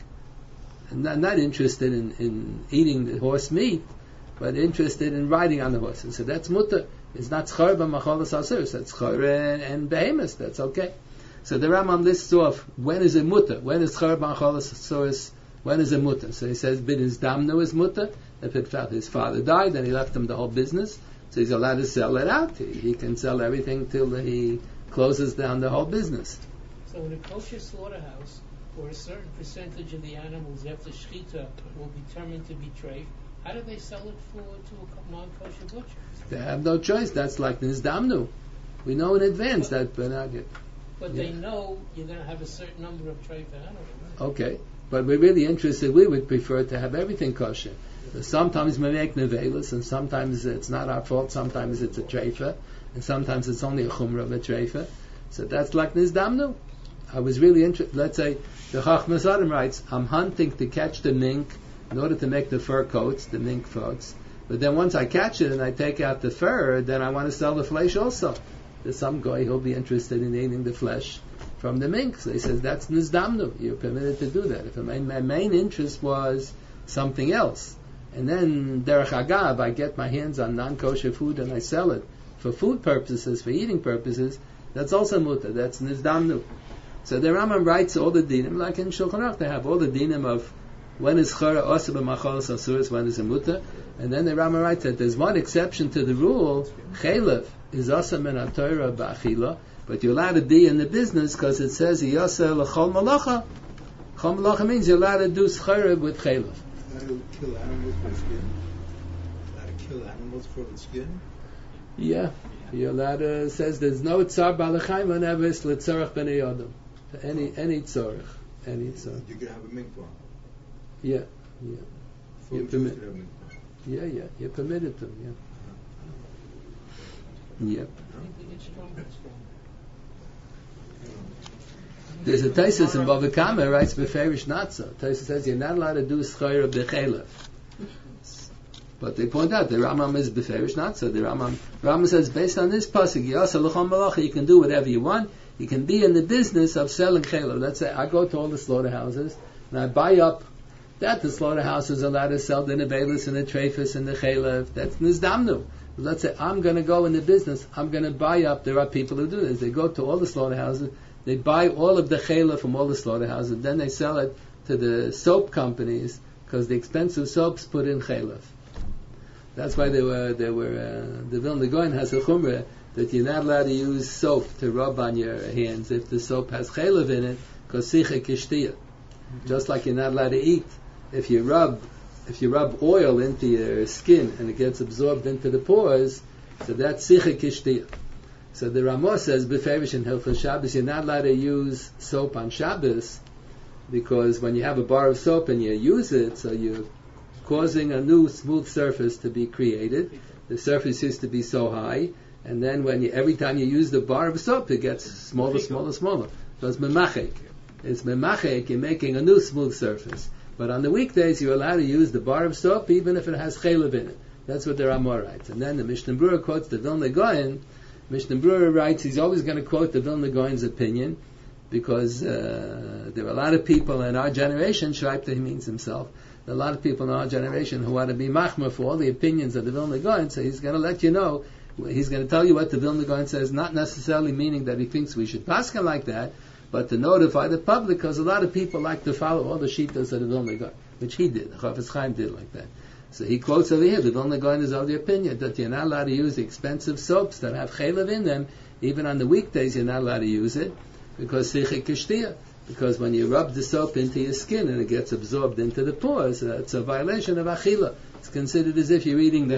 And not interested in eating the horse meat, but interested in riding on the horses. So that's mutter. It's not schar b'macholas asuras. That's schar and behemoth. That's okay. So the Rambam lists off when is it mutter, when is schar b'macholas asuras, when is it mutter. So he says bin his damno is mutter. If it felt his father died, then he left him the whole business, so he's allowed to sell it out. He can sell everything till he closes down the whole business. So in a kosher slaughterhouse, where a certain percentage of the animals after shechita will be determined to be treif, how do they sell it to a non-kosher butcher? They have no choice. That's like nizdamnu. We know in advance that benagit. But they know you're going to have a certain number of treif animals. Okay, but we're really interested. We would prefer to have everything kosher. Sometimes we make nevelas, and sometimes it's not our fault. Sometimes it's a treifa, and sometimes it's only a chumrah of a treifa. So that's like nizdamnu. I was really interested. Let's say the Chachmas Adam writes, I'm hunting to catch the mink in order to make the fur coats, the mink coats. But then once I catch it and I take out the fur, then I want to sell the flesh also. There's some guy who'll be interested in eating the flesh from the mink. So he says that's nizdamnu. You're permitted to do that. If my main interest was something else, and then derech agav, I get my hands on non-kosher food and I sell it for food purposes, for eating purposes, that's also mutter. That's nizdamnu. So the Rambam writes all the dinim, like in Shulchan Aruch, they have all the dinim of when is chara osa b'macholas asuras, when is a mutter, and then the Rambam writes that there's one exception to the rule. Chelev is osa min haTorah ba'achila, but you're allowed to be in the business because it says yosa l'chol malacha. Chol malacha means you're allowed to do schara with chelev. Allowed to kill animals for skin. Allowed to kill animals for the skin. Yeah, you're allowed to. It says there's no tzar balachayim whenever it's l'tzarach b'nei adam. Any tzarach, any tzarach. You could have a mink farm. Yeah. Full Jews could have a mink farm. Yeah, you're permitted to, yeah. Yep. I think we get stronger and stronger. There's a Taisus in Bava Kama writes beferish not so. Taisus says you're not allowed to do schayra b'chelev. But they point out the Rambam is beferish not so. The Rambam says based on this pasuk, Yasa l'chol malacha, you can do whatever you want. You can be in the business of selling chelev. Let's say I go to all the slaughterhouses and I buy up that the slaughterhouses are allowed to sell the nevelis and the treifus and the chelev. That's nizdamnu. Let's say I'm going to go in the business. I'm going to buy up. There are people who do this. They go to all the slaughterhouses. They buy all of the chelev from all the slaughterhouses. Then they sell it to the soap companies because the expensive soaps put in chelev. That's why the Vilna Gaon has a chumrah that you're not allowed to use soap to rub on your hands if the soap has chelev in it, because sicha kishtiyah. Just like you're not allowed to eat if you rub oil into your skin and it gets absorbed into the pores, so that's sicha kishtiyah. So the Ramah says beferish in Hilchos Shabbos you're not allowed to use soap on Shabbos because when you have a bar of soap and you use it, so you're causing a new smooth surface to be created. The surface used to be so high, and then every time you use the bar of soap, it gets smaller. So it's memachek. It's memachek. You're making a new smooth surface. But on the weekdays, you're allowed to use the bar of soap, even if it has chelev in it. That's what the Ramah writes. And then the Mishnah Berurah quotes the Vilna Gaon. Mishnah Berurah writes he's always going to quote the Vilna Gaon's opinion because there are a lot of people in our generation. Shreipta, he means himself. A lot of people in our generation who want to be machmer for all the opinions of the Vilna Gaon, so he's going to let you know, he's going to tell you what the Vilna Gaon says, not necessarily meaning that he thinks we should paskin like that, but to notify the public, because a lot of people like to follow all the shittas of the Vilna Gaon, which he did, Chafetz Chaim did like that. So he quotes over here, the Vilna Gaon is of the opinion that you're not allowed to use expensive soaps that have chelev in them, even on the weekdays you're not allowed to use it, because sicha kishtiyah. Because when you rub the soap into your skin and it gets absorbed into the pores, it's a violation of achila. It's considered as if you're eating the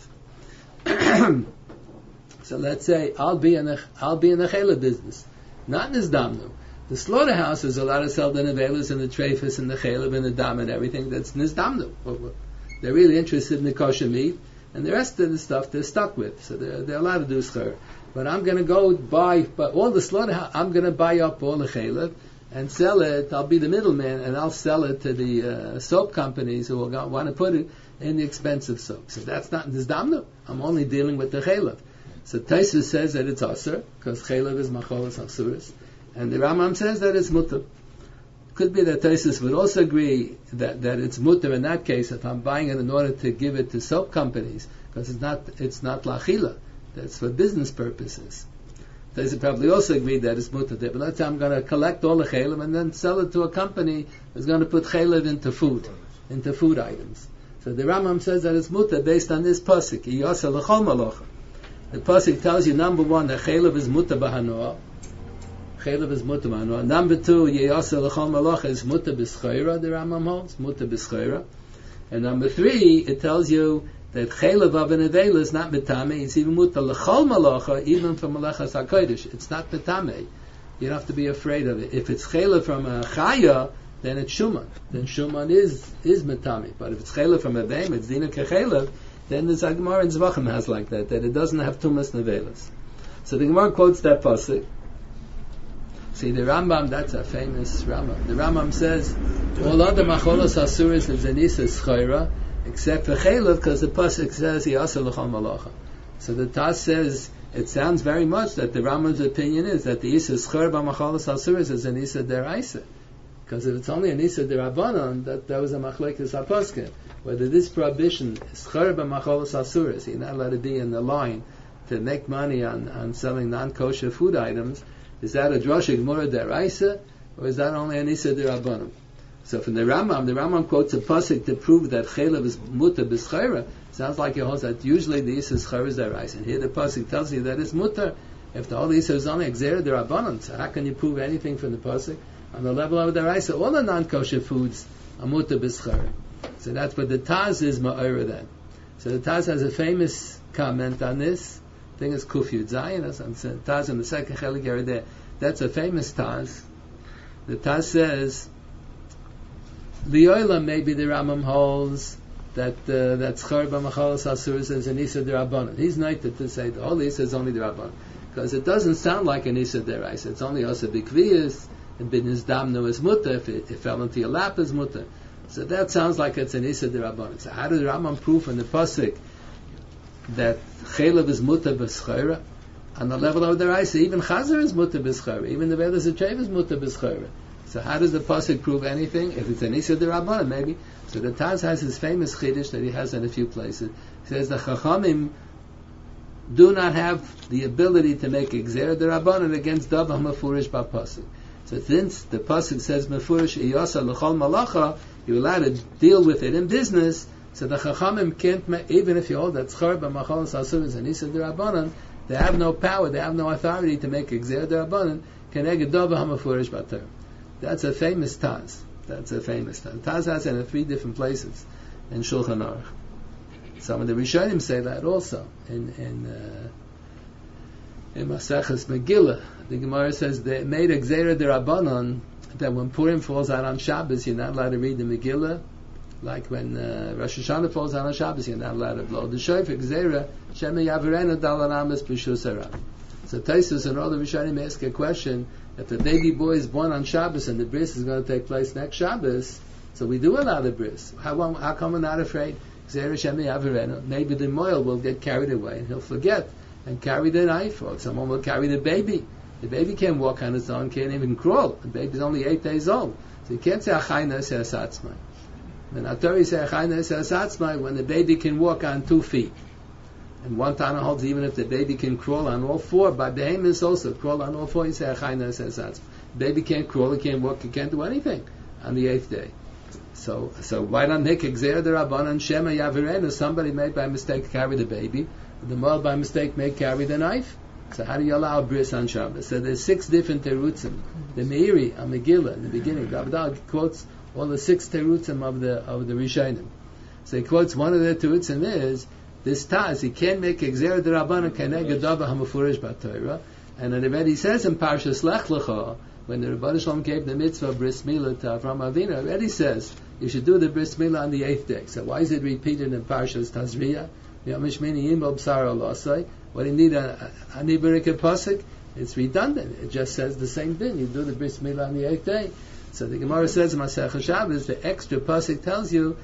chelev. So let's say I'll be in the chelev business, not in nizdamnu. The slaughterhouse is allowed to sell the nevelas and the treifus and the chelev and the dam and everything that's nizdamnu. They're really interested in the kosher meat, and the rest of the stuff they're stuck with. So they're allowed to do schar. But I'm going to go buy, but all the slaughterhouse, I'm going to buy up all the chelev and sell it. I'll be the middleman, and I'll sell it to the soap companies who will want to put it in the expensive soap. So that's not nizdamnu. I'm only dealing with the chelev. So Taisus says that it's aser because chelev is macholas asuris, and the Rambam says that it's mutter. Could be that Taisus would also agree that it's mutter in that case if I'm buying it in order to give it to soap companies because it's not lachila. That's for business purposes. They probably also agree that it's mutter there. But let's say I'm going to collect all the chelev and then sell it to a company that's going to put chelev into food items. So the Rambam says that it's mutter based on this pasuk. Yasa l'chol malacha. The pasuk tells you, number one, that chelev is mutter b'hanoah. Chelev is mutter b'hanoah. Number two, yasa l'chol malacha is mutter b'schayra. The Rambam holds mutter b'schayra. And number three, it tells you that chelev of an nevela is not metame. It's even mutar l'chol malacha, even from malachas hakodesh. It's not metame. You don't have to be afraid of it. If it's chelev from a chaya, then it's shuman. Then shuman is metame. But if it's chelev from a beim, it's dina kechelev. Then the Gemara in Zvachim has like that it doesn't have tumas nevelas. So the Gemara quotes that pasuk. See, the Rambam, that's a famous Rambam. The Rambam says all other macholos asuris and zenisa schayra, except for chelev, because the pasuk says yasa l'chol malacha. So the Taz says it sounds very much that the Rambam's opinion is that the isa schar b'macholos asuris is an isa deraisa, because if it's only an isa derabanan, that was a machlekes haposken. Whether this prohibition is schar b'macholos asuris, you're not allowed to be in the line to make money on selling non-kosher food items. Is that a drasha gemara deraisa, or is that only an isa derabanan? So from the Rambam quotes a pasuk to prove that chelev is mutar b'schayra. Sounds like it holds that usually the isa schayra is deraisa. And here the pasuk tells you that it's mutar. If the whole isa is only exera derabanan, so how can you prove anything from the pasuk on the level of deraisa? All the non-kosher foods are mutar b'schayra. So that's what the Taz is ma'ira then. So the Taz has a famous comment on this. I think it's Kuf Yud Zayin. Taz in the second chelik there. That's a famous Taz. The Taz says, Li'olam maybe the Rambam holds that Schar b'machalas asuras is an Issa D'Rabbanan. He's noted to say the whole Issa is only D'Rabbanan. Because it doesn't sound like an Issa D'Oraisa. It's only Asa B'Kviyas, and Bin Damnu is Mutter, if it fell into your lap is Mutter. So that sounds like it's an Issa D'Rabbanan. So how does the Rambam prove in the Pasuk that Chelev is Mutter B'Schara? On the level of the Raisa, even Chazer is Mutter B'Schara, even the Vedas Achev is Mutter B'Schara. So how does the Pasuk prove anything? If it's an Issa D'Rabbanan, maybe. So the Taz has his famous Chiddush that he has in a few places. He says the Chachamim do not have the ability to make Gzera D'Rabbanan against Davar Mefurish B'Pasuk. So since the Pasuk says Mefurish Iyasa L'chol Malacha, you're allowed to deal with it in business, so the Chachamim can't, even if you hold that Tzchar B'Machalas Asuras and Issa D'Rabbanan, they have no power, they have no authority to make Gzera D'Rabbanan Keneged Davar HaMefurish B'Torah. That's a famous Taz. Taz has it in 3 different places in Shulchan Aruch. Some of the Rishonim say that also in Maseches Megillah. The Gemara says they made a Gzera D'Rabbanan that when Purim falls out on Shabbos, you're not allowed to read the Megillah. Like when Rosh Hashanah falls out on Shabbos, you're not allowed to blow the shofar. Gzera Shema Yavarenu Dalan Ames B'Shus Harav. So Taisus and all the Rishonim ask a question: if the baby boy is born on Shabbos and the bris is going to take place next Shabbos, so we do allow the bris. How come we're not afraid? Maybe the moil will get carried away and he'll forget and carry the knife, or someone will carry the baby. The baby can't walk on its own, can't even crawl. The baby's only 8 days old. So you can't say Achayna Se'asatzmai. When Atori say Achayna Se'asatzmai, when the baby can walk on 2 feet. And one Tana holds even if the baby can crawl on all 4, but the aim is also crawl on all 4, you say Achayna Se'asatzmai. Baby can't crawl, he can't walk, he can't do anything on the 8th day. So why not make Gzera D'Rabbanan Shema Yavirenu? Somebody made by mistake carry the baby, the male by mistake may carry the knife. So how do you allow a bris on Shabbos? So there's 6 different terutzim. The Meiri on Megillah in the beginning, Rabbi quotes all the 6 terutzim of the Rishonim. So he quotes one of the terutzim is this Taz. He can't make Gzera D'Rabbanan Keneged Davar HaMefurish B'Torah, and then already says in Parshas Lech Lecha, when the Rebbeinu Shalom gave the mitzvah of bris milah to Avram Avinu, already says you should do the bris milah on the 8th day. So why is it repeated in Parshas Tazria? What do you need a Niburiket Pasuk? It's redundant. It just says the same thing. You do the bris milah on the 8th day. So the Gemara says in Masechah Shabbos, the extra pasuk tells you,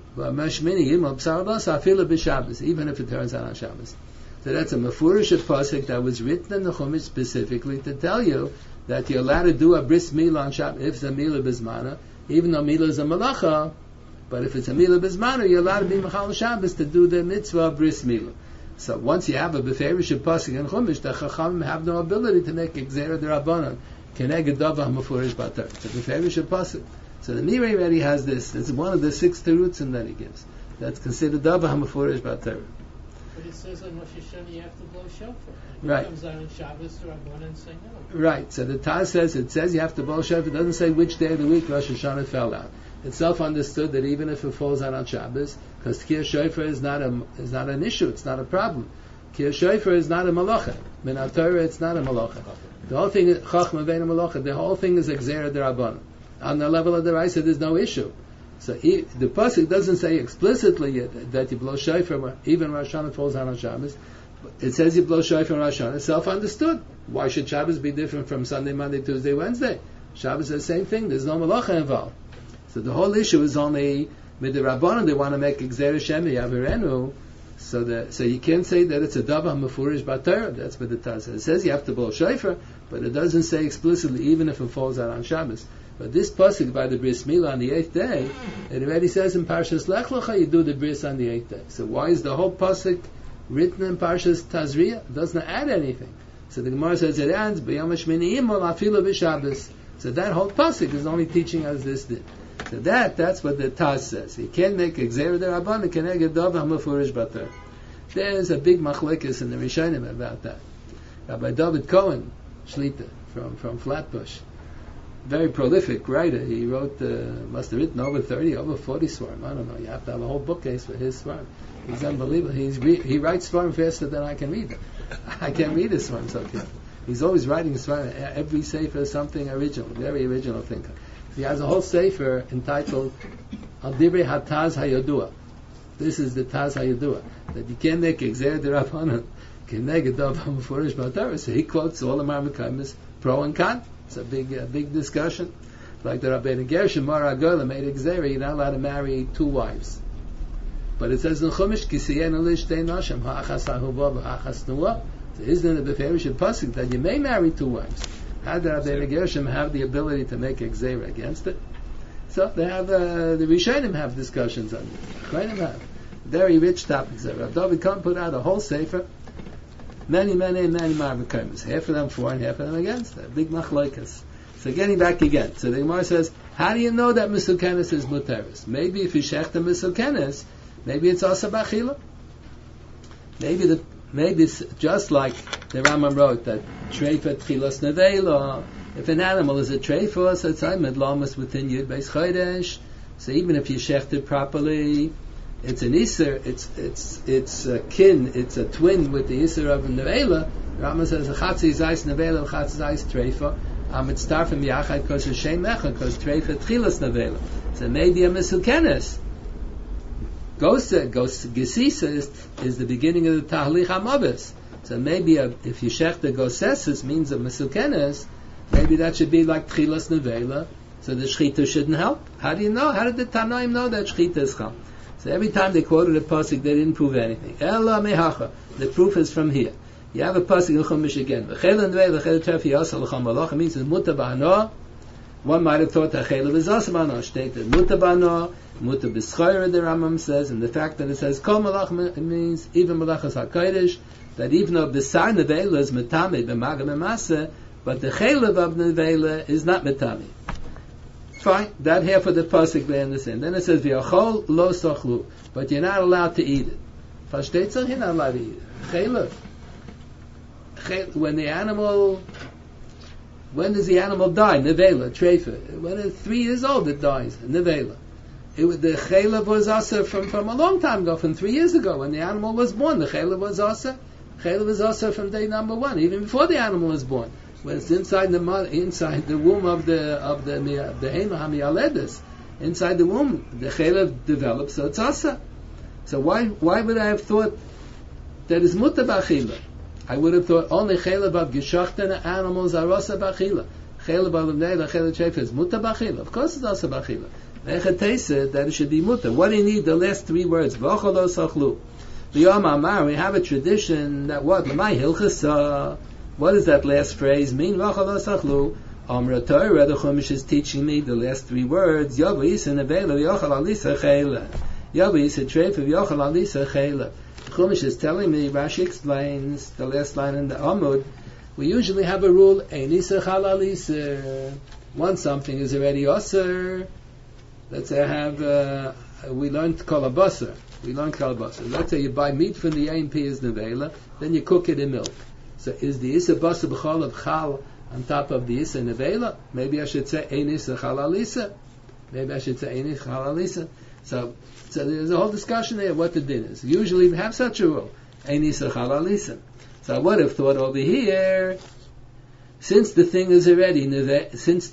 even if it turns out on Shabbos. So that's a mefurish pasuk that was written in the Chumash specifically to tell you that you're allowed to do a bris milah on Shabbos if it's a milah bismana, even though milah is a malacha. But if it's a milah bismana, you're allowed to be mechal Shabbos to do the mitzvah of bris milah. So once you have a beferish pasuk in Chumash, the Chachamim have no ability to make Gzera D'Rabbanan Keneged Davar HaMefurish B'Torah. It's a beferish pasuk. So the Meiri already has this. It's one of the 6 terutzim that he gives. That's considered Davar HaMefurish B'Torah. But it says on Rosh Hashanah you have to blow shofar. If right. It comes out on Shabbos, the Rabbanan say no. Right. So the Taz says it says you have to blow shofar. It doesn't say which day of the week Rosh Hashanah fell out. It's self-understood that even if it falls out on Shabbos, because Tkir Shofar is not an issue. It's not a problem. Tkir Shofar is not a malacha. Min HaTorah, it's not a malacha. The whole thing is Chachma Vein Malacha. The whole thing is a Gzera D'Rabbanan. On the level of the Raisa, there's no issue. So the pasuk doesn't say explicitly that you blow shofar even Rosh Hashanah falls out on Shabbos. It says you blow shofar on Rosh Hashanah. Self-understood. Why should Shabbos be different from Sunday, Monday, Tuesday, Wednesday? Shabbos is the same thing. There's no malacha involved. So the whole issue is only with the Rabbanan. They want to make Gzera Shema Yavirenu. So you can't say that it's a Davar Mefurish B'Torah. That's what the Taz says. It says you have to blow shofar, but it doesn't say explicitly even if it falls out on Shabbos. But this pasuk by the bris milah on the 8th day, it already says in Parshas Lech Lecha you do the bris on the 8th day. So why is the whole pasuk written in Parshas Tazria? It doesn't add anything. So the Gemara says it ends b'yom hashmini imol afilu b'Shabbos. So that whole pasuk is only teaching us this thing. So that's what the Taz says. You can't make a Gzera D'Rabbanan Keneged Davar HaMefurish B'Torah. There's a big machlekes in the Rishonim about that. Rabbi David Cohen Shlita from Flatbush, very prolific writer. He wrote, must have written over 40 svarim. I don't know. You have to have a whole bookcase for his svarim. He's unbelievable. He writes svarim faster than I can read them. I can't read his svarim so carefully. He's always writing svarim. Every sefer is something original, very original thinker. He has a whole sefer entitled Al Divrei Hataz Hayodua. This is the Taz HaYadua, that you can't make Gzeir D'Rabbanan Keneged Davar Mefurish B'Torah. So he quotes all the Marmukaimis pro and con. It's a big discussion. Like the Rabbeinu Gershom Mar Agola made a Gzeir, you're not allowed to marry 2 wives. But it says in Chumash, Kisiyenu Lishtei Nashim Ha'achas Ahuva V'Ha'achas Nuah. So isn't it the Beferish Pasuk that you may marry 2 wives? How did Rabbeinu Gershom have the ability to make a Gzeir against it? So they have the Rishonim have discussions on it. Rishonim have very rich topics there. Rav David Kahn put out a whole sefer, many Marvakaimas, half of them for and half of them against. That big machlokes. So getting back again, so the Gemara says, how do you know that Misukenes is Muteris? Maybe if you shech the Misukenes, maybe it's Asa B'Achila. Maybe it's just like the Rambam wrote that Treifa Tchilas Nevela. If an animal is a treifa, so it's medlamas within Yud Beis Chodesh. So even if you shecht it properly, it's an iser. It's a kin. It's a twin with the iser of nevela. Rambam says a chatzi is ice nevela, a chatzi is ice treifa. It's start from yachad because it's shem mecha because treifa tchilas nevela. So maybe a misukenes. Gesisa is the beginning of the tahlich hamabes. So maybe if you shecht the gosesis means a misukenes. Maybe that should be like Tchilas Nevela, so the Shechita shouldn't help. How do you know? How did the Tanaim know that Shechita is Chal? So every time they quoted a pasuk, they didn't prove anything. Ela mehacha. The proof is from here. You have a pasuk in Chumash again. V'chel Nevela, v'chel Tefi Yasa l'cham malach. It means it's Muta b'hano. One might have thought that Chel is Asa b'hano. Stated Muta b'hano, Muta b'schayra, the Rambam says, and the fact that it says Kol malach means even malachas hakodesh, that even though B'sar Nevela is metame b'magam emasa, but the chaylev of nevela is not metami. Fine, that half of the pasuk they understand. Then it says v'yachol lo sochlu, but you're not allowed to eat it. Fashtetzach, you're not allowed to eat it. Chaylev. When does the animal die? Nevela, treifa. When it's 3 years old, it dies. Nevela. The chaylev was asa from a long time ago, from 3 years ago, when the animal was born. The chaylev was asa. Chaylev was asa from day number 1, even before the animal was born. When it's inside the womb of the Hema Hamiyaledes, inside the womb, the chaylev develops, so it's asa. So why would I have thought that is muta b'achila? I would have thought only chaylev of geshachtene animals are asa b'achila. Chaylev of nevela, chaylev treif is muta b'achila. Of course it's asa b'achila. Echetesa that it should be muta. What do you need? The last 3 words. V'achol lo sachlu. V'yom amar. We have a tradition that what? L'may hilchasa. What does that last phrase mean? V'achol lo sachlu. Amra Torah, the Chumash is teaching me the last 3 words. Yavu yisa nevela v'yochal alisa chayla. Yavu yisa treif v'yochal alisa chayla. The Chumash is telling me, Rashi explains the last line in the Amud, we usually have a rule, Einisa chalalisa. Once something is already osir, let's say we learned kalabasa. Let's say you buy meat from the AMP is nevela, then you cook it in milk. So is the isa basa b'chal of chal on top of the isa nevela? Maybe I should say Einisa chalalisa. So there's a whole discussion there what the din is. Usually we have such a rule. Einisa chalalisa. So I would have thought over here, since the thing is already a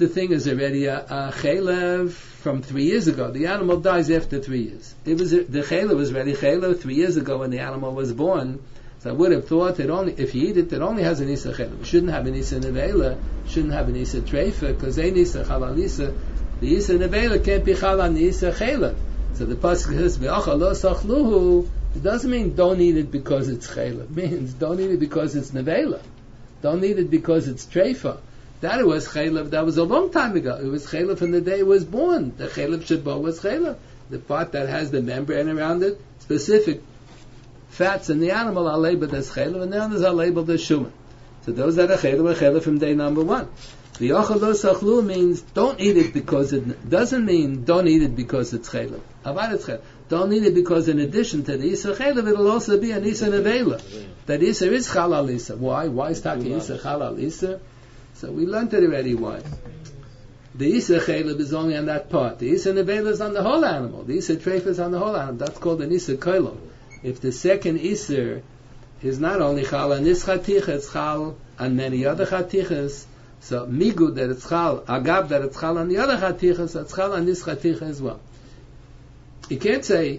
chaylev from 3 years ago, the animal dies after 3 years. The chaylev was already chaylev 3 years ago when the animal was born. So I would have thought that only if you eat it, it only has an isa chaylev. It shouldn't have an isa nevela, shouldn't have an isa treifa, because ein isa chalalisa. The isa nevela can't be chal on the isa chaylev. So the pasuk says v'achal lo sachluhu. It doesn't mean don't eat it because it's chaylev. It means don't eat it because it's nevela. Don't eat it because it's treifa. That was chaylev. That was a long time ago. It was chaylev from the day it was born. The chaylev sheba was chaylev. The part that has the membrane around it, specific fats in the animal are labeled as chaylev, and the others are labeled as shuman. So those that are chaylev from day number 1. The ochel lo sachlu means don't eat it because it doesn't mean don't eat it because it's chaylev. Avad it's chaylev. Don't eat it because in addition to the isa chaylev, it'll also be an isa nevela. That isa is chalal isa. Why? Why is taki isa chalal isa? So we learned it already. Why? The isa chaylev is only on that part. The isa nevela is on the whole animal. The isa treif is on the whole animal. That's called an isa koilom. If the second isa is not only chal on this chaticha, it's chal on many other chatichas. So migud that it's chal, agab that it's chal on the other chatichas, it's chal on this chaticha as well. You can't say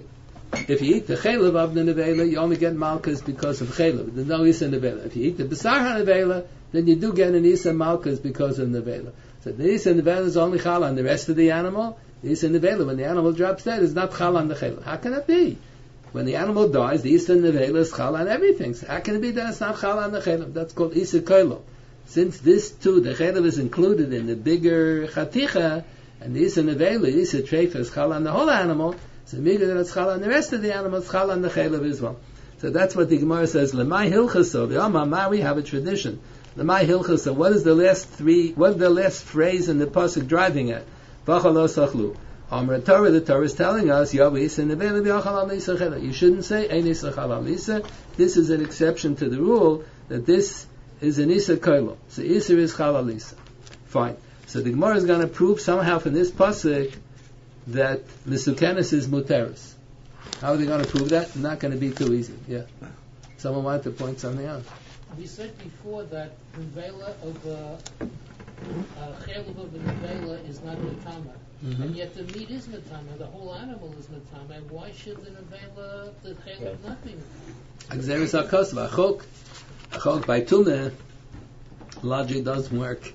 if you eat the chaylev of the nevela, you only get malchus because of chaylev. There's no isa nevela. If you eat the basar ha-nevela, then you do get an isa malchus because of nevela. So the isa nevela is only chal on the rest of the animal. The isa nevela, when the animal drops dead, is not chal on the chaylev. How can it be? When the animal dies, the isa nevela is chal on everything. So how can it be that it's not chal on the chaylev? That's called isa koilo. Since this too, the chaylev is included in the bigger chaticha, and the isa nevela, the isa treifa is chal on the whole animal, so maybe that it's chal on the rest of the animals, chal on the chaylev as well. So that's what the Gemara says. Lemai hilchaso. We have a tradition. Lemai hilchaso. What is the last phrase in the pasuk driving at? V'achalo sachlu. Amar Torah. The Torah is telling us Yavi isa nevela v'achal al isa chaylev. You shouldn't say ein isa chal al isa. This is an exception to the rule that this is an isa koilo. So isa is chal al isa. Fine. So the Gemara is going to prove somehow from this pasuk that Mesukenes is muteris. How are they going to prove that? Not going to be too easy. Yeah. Someone wanted to point something out. We said before that the nevela of chaylev of the nevela is not metama, and yet the meat is metama. The whole animal is metama. Why should the nevela, the chaylev, not be metama? Xeris hakosva achok by tumah. Logic doesn't work.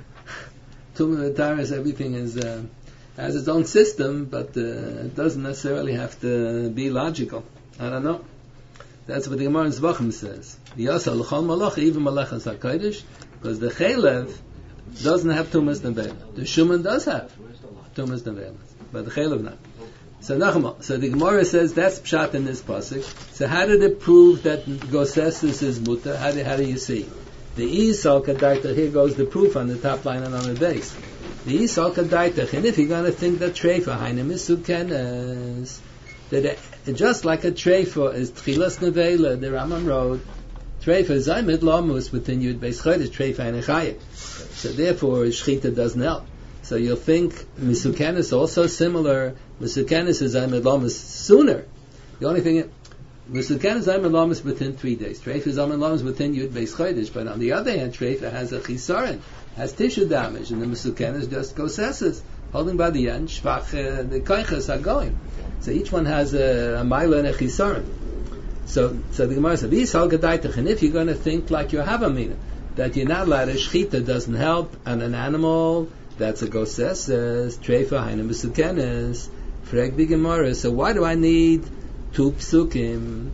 Tumah v'taris, everything is. Has its own system, but it doesn't necessarily have to be logical. I don't know. That's what the Gemara in Zvachim says. Yasa l'chol malacha, even malachas hakodesh, because the chaylev doesn't have tumas nevela. The shuman does have tumas nevela, but the chaylev not. So the Gemara says that's pshat in this pasuk. So how did it prove that gosesis is muta? How do you see? The Isal Kadaita, here goes the proof on the top line and on the base. The Isal Kadaita, and if you're going to think that Treifa, Hainem is Sukenes, that just like a Treifa is Tchilas Nevela, the Rambam wrote, Treifa is Zaymed Lamus within Yud Beis Chodesh, Treifa and Echayim. So therefore, Shchita doesn't help. So you'll think Misukenes also similar, Misukenes is Zaymed Lamus sooner. The only thing Misukenes Zaymed Lamus within 3 days. Treifa is Zaymed Lamus within Yud Beis Chodesh. But on the other hand, Treifa has a Chisaron, has tissue damage, and the Misukenes just goseses, holding by the end, Shvach, the Koiches are going. So each one has a Maila and a Chisaron. So the Gemara says, and if you're going to think like you have a mina, that you're not allowed, a Shchita doesn't help on an animal, that's a goseses, Treifa, Hainem Misukenes, Freg the Gemara, so why do I need 2 psukim?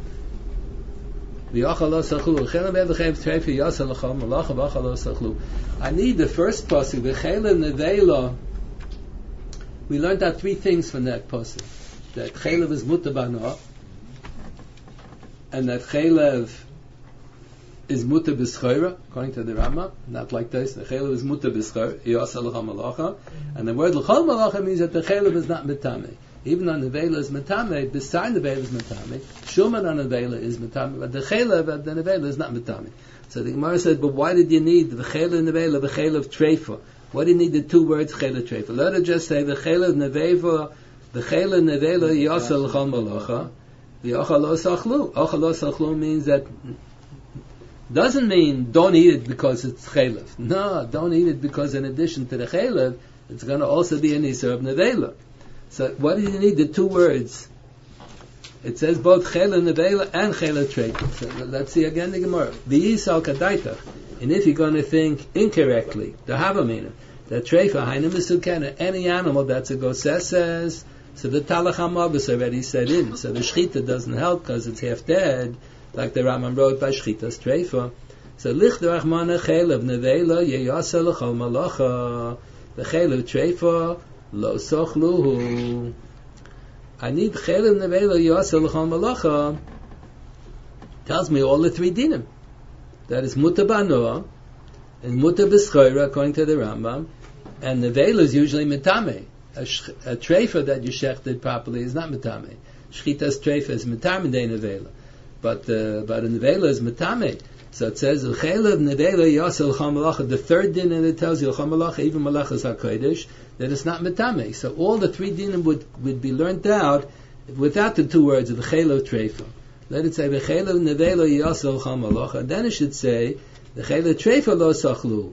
I need the first pasuk. We learned out 3 things from that pasuk. That chaylev is muta b'anoah, and that chaylev is muta b'schoira, according to the Rambam. Not like this. The chaylev is muta b'schoira, yasa l'chol malacha, and the word l'chol malacha means that the chaylev is not metame. Even on the Nevela is Metame, beside the Nevela is Metame, Shuman on the Nevela is Metame, but the Chaylev at the Nevela is not Metame. So the Gemara said, but why did you need the Chaylev Nevela, the Chaylev Treifa? Why do you need the 2 words Chaylev Treifa? Let it just say the Chaylev Nevela, the Chaylev Nevela Yasa L'chol Malacha, the Ochal Lo Sachlu. Ochal Lo Sachlu means that, doesn't mean don't eat it because it's Chaylev. No, don't eat it because in addition to the Chaylev, it's going to also be an Isser of Nevela. So why do you need the 2 words? It says both Chaylev Nevela and Chaylev Treifa. So let's see again the Gemara. V'yisal Kadaitach. And if you're going to think incorrectly, the Havamina, that Treifa, Hainem Mesukena, any animal that's a goseses, so the Talach HaMabus already set in. So the Shchita doesn't help because it's half dead, like the Rambam wrote by Shchita's Treifa. So Lich D'Rachmana Chaylev Nevela Yeyasa L'chol Malacha. The Chaylev Treifa Lo sochluhu. I need chaylev nevela yasa l'chol malacha. Tells me all the 3 dinim. That is muta b'anoah and muta b'schoira according to the Rambam, and nevela is usually metame. A treifa that you shechted properly is not metame. Shchitas treifa is metame de nevela, but a nevela is metame. So it says chaylev nevela yasa l'chol malacha. The 3rd din and it tells you l'chol malacha even malachas hakodesh, that it's not metame. So all the 3 dinim would be learnt out without the 2 words of the chaylev treifa. Let it say the chaylev nevela yasa l'chol malacha. Then it should say the chaylev treifa lo sachlu.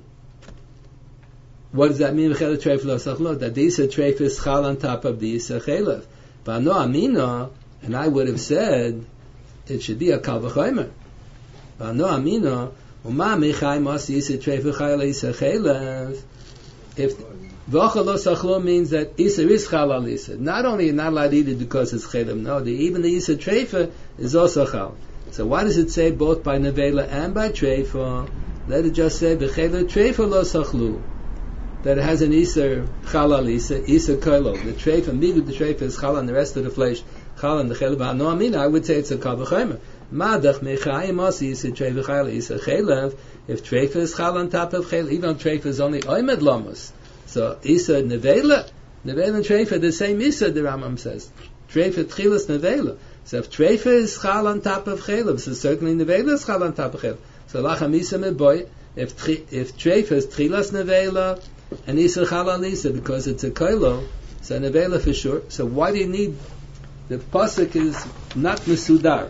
What does that mean? The chaylev treifa lo sachlu. That the isa treifa is chal on top of the isa chaylev. Ba'ano amina And I would have said it should be a kal v'chomer. No amino. Uma mechai mas yisa treifa chayla yisa chaylev. If v'achal lo sachlo means that isa is chal al isa. Not only you're not allowed to eat it because it's chaylev, no, even the isa treifa is also chal. So why does it say both by nevela and by treifa? Let it just say v'chayla treifa lo sachlu. That it has an isa chal al isa koilo. The treifa, migu the treifa is chal and the rest of the flesh chal and the chaylev. No amino, I would say it's a kal v'chomer. Madach mechayim asi yisa treifa chayla yisa chaylev. If treifa is chal on top of chaylev, even treifa is only oimed lamos. So isa nevela and treifa the same isa. The Rambam says treifa tchilas nevela. So if treifa is chal on top of chaylev, so certainly nevela is chal on top of chaylev. So lacham isa meboy. If treifa is tchilas nevela and isa chal on isa because it's a koilo, so nevela for sure. So why do you need the pasuk is not mesudar?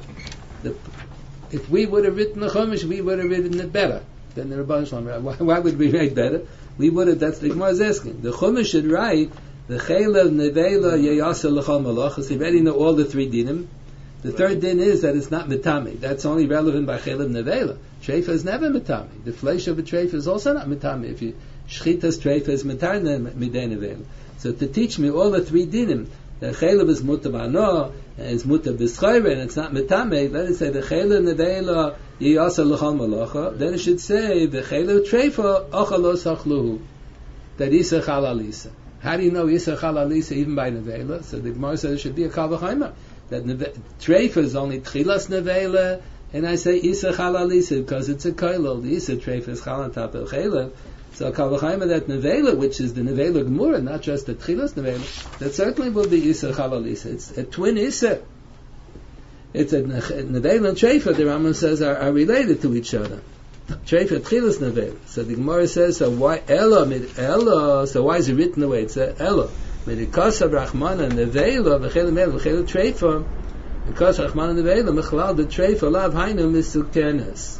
If we would have written the Chumash, we would have written it better than the Rabban Shalom. Why would we write better? We would have, that's the Gemara is asking. The Chumash should write, the Chaylev, Nevela, Yeyasa, L'chol Malach. So you already know all the three dinim. The third din is that it's not Mitame. That's only relevant by Chaylev, Nevela. Treifa is never Mitame. The flesh of a Treifa is also not Mitame. If you, Shchitas Treifa is Mitame, Midei Nevela. So to teach me all the three dinim, the chaylev is muta b'ano, and it's muta b'schayre, and it's not metame. Let it say the chaylev nevela yiyasa l'chol malacha. Then it should say the chaylev treifa achalos achluhu. That isa chal alisa. How do you know isa chal alisa even by nevela? So the Gemara says it should be a kal v'chaymer. That treifa is only tchilas nevela, and I say isa chal alisa because it's a koilol. The isa treifa is chal on top of chaylev. So kal v'chaymer that nevela, which is the nevela gemura, not just the tchilas nevela, that certainly will be isa chal alisa. It's a twin isa. It's a nevela and treifa. The Rambam says are related to each other. Treifa tchilas nevela. So the Gemara says, so why elo mid elo? So why is it written the way it's elo? Medikasa brachmana nevela v'chel nevela v'chel treifa. Because brachmana nevela mechalal the treifa lav hainu misukenes.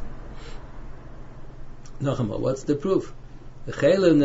Nachama, what's the proof? It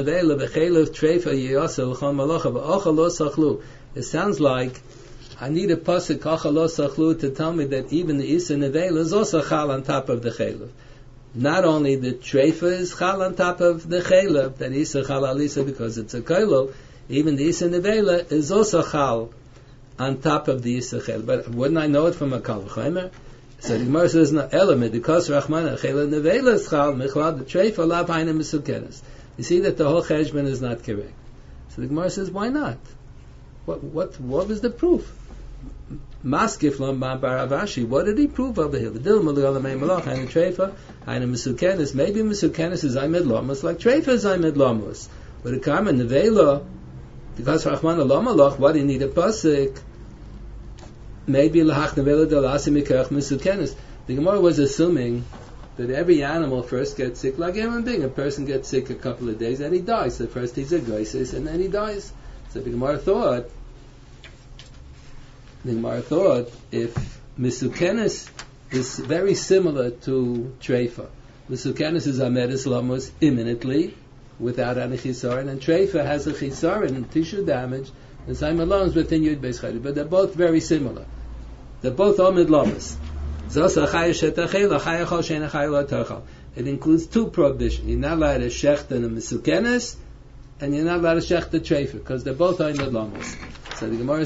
sounds like I need a pasuk achal to tell me that even the isa nevela is also chal on top of the chaylev. Not only the treifa is chal on top of the chaylev, that isa chal alisa because it's a koilo, even the isa nevela is also chal on top of the isa chaylev. But wouldn't I know it from a kal v'chomer? So the Gemara says no element because rachmana chaylev nevela is chal mechlad the treifa lav haina misukenes. You see that the whole cheshbon is not correct. So the Gemara says, why not? What was the proof? Maskif lam baravashi. What did he prove over here? The dil malgal may malach haina treifa haina misukenes. Maybe misukenes is aymed lamos like treifa is aymed lamos. But the karma nevela because rachmana lamalach. What do you need a pasuk? Maybe lahach nevela dalasi mikach misukenes. The Gemara was assuming that every animal first gets sick, like human being. A person gets sick a couple of days and he dies. So first he's a goisis and then he dies. So the Gemara thought if misukenes is very similar to treifa. Misukenes is amedus lamos imminently without any chisaron, and treifa has a chisaron and tissue damage. The same alone is within Yud Beis Chayil, but they're both very similar. They're both amid lamos. It includes two prohibitions. You're not allowed to shecht and a misukenes, and you're not allowed to shecht the treifa, because they're both oimid lamos. So the Gemara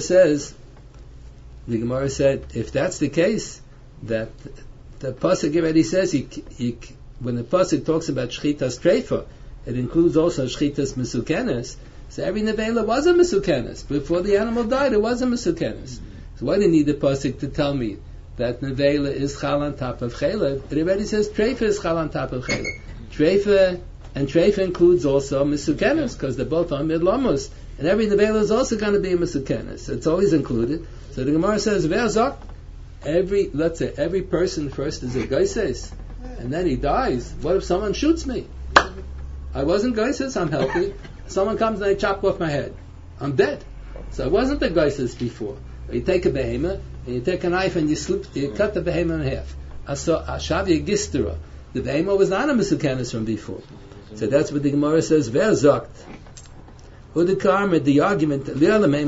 said, if that's the case, that the pasuk already says, when the pasuk talks about shchitas treifa, it includes also shchitas misukenes. So every nevela was a misukenes. Before the animal died, it was a misukenes. So why do you need the pasuk to tell me that nevela is chal on top of chaylev? It already says treifa is chal on top of chaylev. Treifa includes also misukenes, because they're both on midlamos, and every nevela is also going to be a misukenes. It's always included. So the Gemara says, let's say every person first is a geises, and then he dies. What if someone shoots me? I wasn't geises, I'm healthy. Someone comes and they chop off my head. I'm dead. So I wasn't a geises before. You take a behemoth, and you take a knife and you cut the behemoth in half. Ashavya gistera. The behemoth was not a misukenes from before. So that's what the Gemara says, wer sagt. The argument, maybe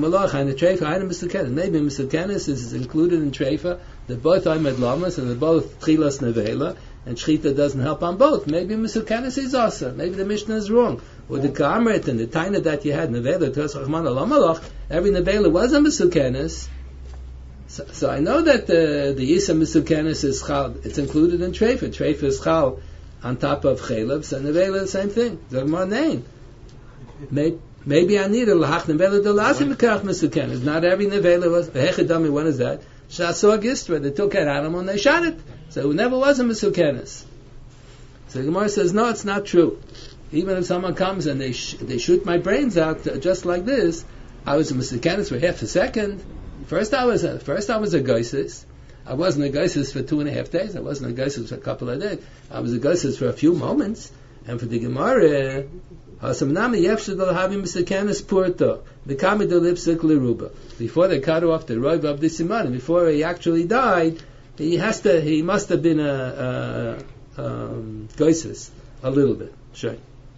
Mesukenes is included in Treifa, that both are Medlamas and they're both Tchilas Nevela, and Shchita doesn't help on both. Maybe Mesukenes is also. Maybe the Mishnah is wrong. Or the Kamret and the Taina that you had, Nevela, Tos Rachman Alamalach, every Nevela was a Mesukenes. So I know that the Yisa Mesukenes is Chal, it's included in Treifa. Treifa is Chal on top of Chalev, so Nevela the same thing. Zogmar Nein. Maybe I need a lahach nevela delazim mekach mesukenes. Not every nevela was. Hechedami, when is that? Shasor gistra. They took an animal and they shot it. So it never was a mesukenes. So the Gemara says, no, it's not true. Even if someone comes and they shoot my brains out just like this, I was a mesukenes for half a second. First I was a geisis. I wasn't a geisis for 2.5 days. I wasn't a geisis for a couple of days. I was a geisis for a few moments. And for the Gemara, before they cut off the roiv of the siman, before he actually died, he must have been a geisis a little bit. Sure.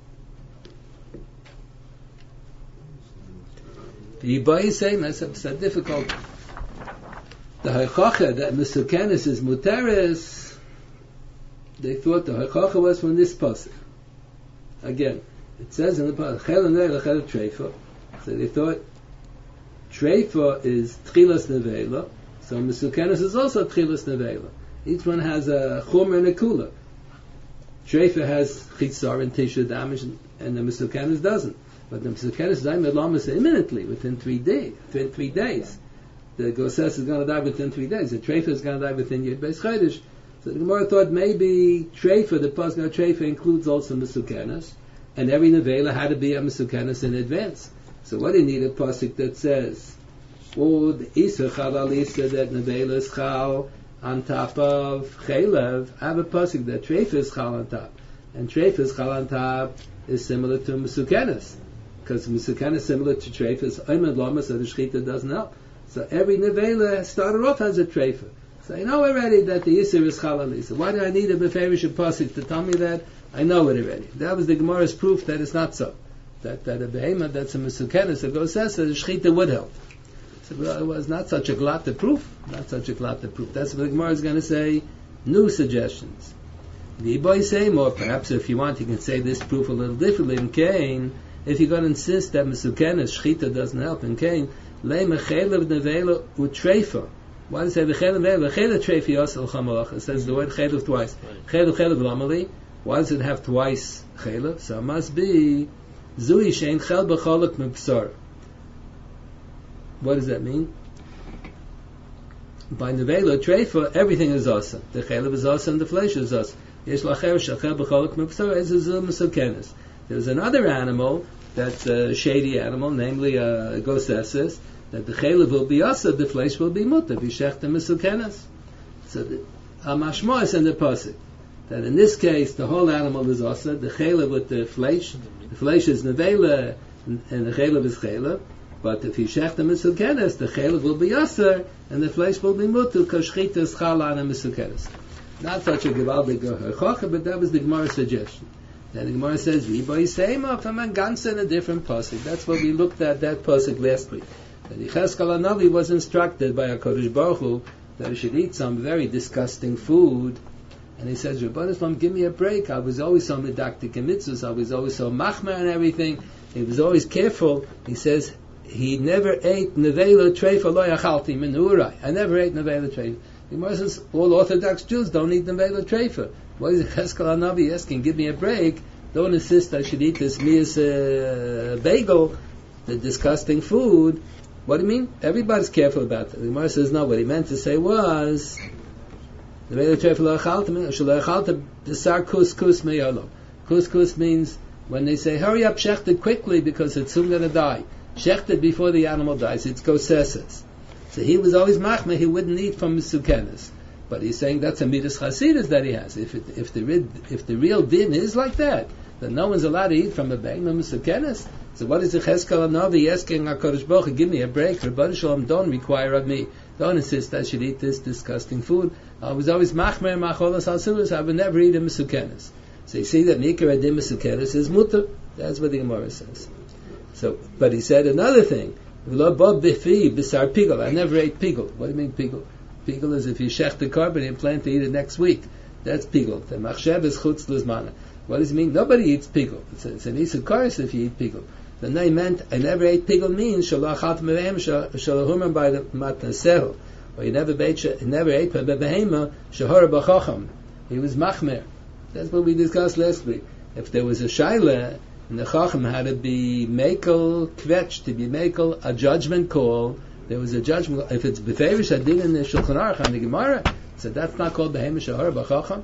The Yibai is saying that's difficult. The Haichacha that Mesukenes is muteres, they thought the Haichacha was from this pasuk. Again, it says in the pasuk Chel and Chel Treifa. So they thought Treifa is Tchilas Nevela, so Mesukenes is also Tchilas Nevela. Each one has a Chomer and a Kula. Treifa has Chitzar and Tisha damage, and the Mesukenes doesn't. But the Mesukenes died Medlamas imminently, within 3 days. The Goses is going to die within 3 days. The Treifa is going to die within Yud Beis Chodesh. So the Gemara thought maybe Treifa, the Pasuk Treifa includes also Mesukenes, and every Nevela had to be a Mesukenes in advance. So what do you need a Pasuk that says, oh, the Isa Chal Isa, that Nevela is Chal on top of Chalev? I have a Pasuk that Treifa is Chal on top. And Treifa is Chal on top is similar to Mesukenes. Because Mesukenes is similar to Treifa is Oymed Lama, so the Shechita doesn't help. So every Nevela started off as a Treifa. So I know already that the Yisr is Chalali. So why do I need a Beferish Pasuk to tell me that? I know it already. That was the Gemara's proof that it's not so. That a Behemah that's a Mesukenes, a Goses, the Shechita would help. So well, it was not such a glatta proof. Not such a glatta proof. That's what the Gemara is going to say. New suggestions. The Ibai say more. Perhaps if you want, you can say this proof a little differently. In Cain, if you're going to insist that Mesukenes, Shechita doesn't help, in Cain, Lei Mechelev Nevela Utreifa. Why does it say V'chelev Nevela? V'chelev Treifa Yosel Chamalach. It says the word Chelev twice. Chelev Lamali. Why does it have twice Chelev? So it must be Zui Shein Chel B'cholok Mepsar. What does that mean? By Nevela Treifa, everything is awesome. The Chelev is awesome and the flesh is awesome. Yesh Lacher Shachel B'cholok Mepsar is a Zul Mesukenes. There's another animal that's a shady animal, namely a Gosesis, that the chelev will be asa, the flesh will be mutter, v'shechta mesukenes. So the mashma is in the pasuk that in this case the whole animal is asa, the chelev with the flesh is nevela, and the chelev is chelev. But if v'shechta mesukenes, the chelev will be asa, and the flesh will be mutter, because shchita is chala and mesukenes. Not such a gevaldig halacha, but that was the Gemara's suggestion. Then the Gemara says, "V'ibay seima from a ganze in a different pasuk." That's what we looked at that pasuk last week. That Yechezkel Hanavi was instructed by HaKadosh Baruch Hu that he should eat some very disgusting food, and he says, "Rebbeinu Shalom, give me a break. I was always so medaktik in mitzvahs. I was always so machmer and everything. He was always careful." He says he never ate nevela treifa lo yachalti min urai. I never ate nevela treifa. The Gemara says all Orthodox Jews don't eat nevela treifa. Why is Yechezkel Hanavi asking, "Give me a break"? Don't insist I should eat this mias bagel, the disgusting food. What do you mean? Everybody's careful about it. The Gemara says no. What he meant to say was the couscous means when they say hurry up, shecht it quickly because it's soon going to die. Shecht it before the animal dies. It's goseses. So he was always machmeh. He wouldn't eat from Mesukenes. But he's saying that's a midas chasidus that he has. If the real din is like that no one's allowed to eat from a bang Mesukenes. So what is the Yechezkel Hanavi asking HaKadosh Baruch Hu, give me a break, Rebbeinu Shalom, don't require of me, don't insist I should eat this disgusting food. I was always machmer macholas hasulas, I would never eat a Mesukenes. So you see that Nikar Adim Mesukenes is mutter. That's what the Gemara says. So, but he said another thing. V'lo bo bifi b'sar pigel. I never ate pigel. What do you mean pigel? Pigel is if you shech the carbon and plan to eat it next week. That's pigel. The machsheb is chutz luzmana. What does it mean? Nobody eats pigel. It's an isukars if you eat pigel. The name meant I never ate pigel means shalachat mevehem shalahumam by the matnasehu. Or you never ate behema shahara b'chacham. He was machmer. That's what we discussed last week. If there was a shaila and the chacham had to be mekel kvetch, to be mekel a judgment call, there was a judgment. If it's beferish adin in the Shulchan Aruch and the Gemara, so that's not called behema shahara b'chacham.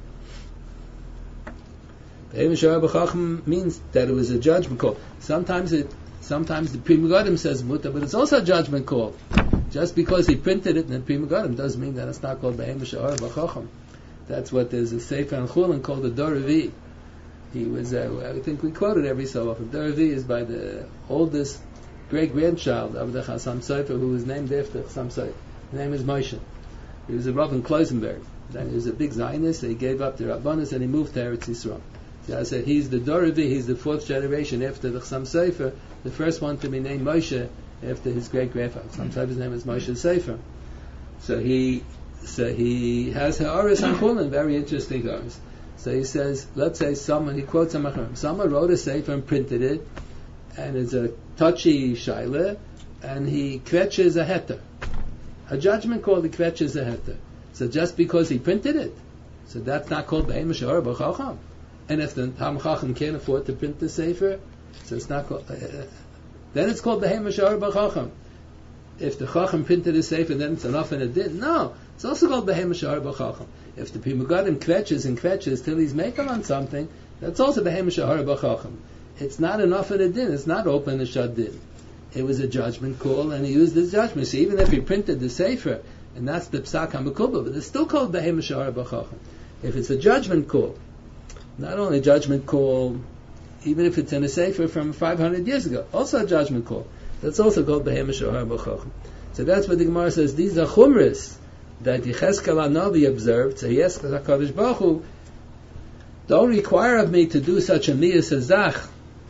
Behema shahara b'chacham means that it was a judgment call. Sometimes the Pri Megadim says muta, but it's also a judgment call. Just because he printed it in the Pri Megadim doesn't mean that it's not called behema shahara b'chacham. That's what there's a sefer in Chulin called the Doravi. He was, I think we quote it every so often. Doravi is by the oldest great-grandchild of the Chassam Sofer, who was named after Chassam Sofer. His name is Moshe. He was a Rav in Kloisenberg. Then he was a big Zionist, so he gave up the Rabbanis and he moved to Eretz Yisrael. So I said, he's the Doravi, he's the fourth generation after the Chassam Sofer, the first one to be named Moshe after his great-grandfather. Chassam Sofer's name is Moshe Sofer. So he has Ha'aris on Chulin, very interesting Ha'aris. So he says, let's say he quotes someone wrote a sefer and printed it, and it's a touchy shaila, and he kvetches a heter. A judgment call, he kvetches a heter. So just because he printed it, so that's not called behema shahara b'chacham. And if the Tam Chacham can't afford to print the sefer, so it's not called, then it's called behema shahara b'chacham. If the Chacham printed a sefer, then it's enough and it didn't. No, it's also called behema shahara b'chacham. If the Pri Megadim kvetches till he's making on something, that's also behema shahara b'chacham. It's not enough in a din. It's not open a shad din. It was a judgment call, and he used his judgment. So even if he printed the sefer, and that's the psak hamekubah, but it's still called behema shahara b'chacham. If it's a judgment call, not only a judgment call, even if it's in a sefer from 500 years ago, also a judgment call. That's also called behema shahara b'chacham. So that's what the Gemara says. These are chumras that Yecheskel HaNavi observed. So Yecheskel HaKadosh Baruch Hu, don't require of me to do such a miyas azach,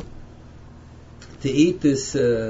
to eat this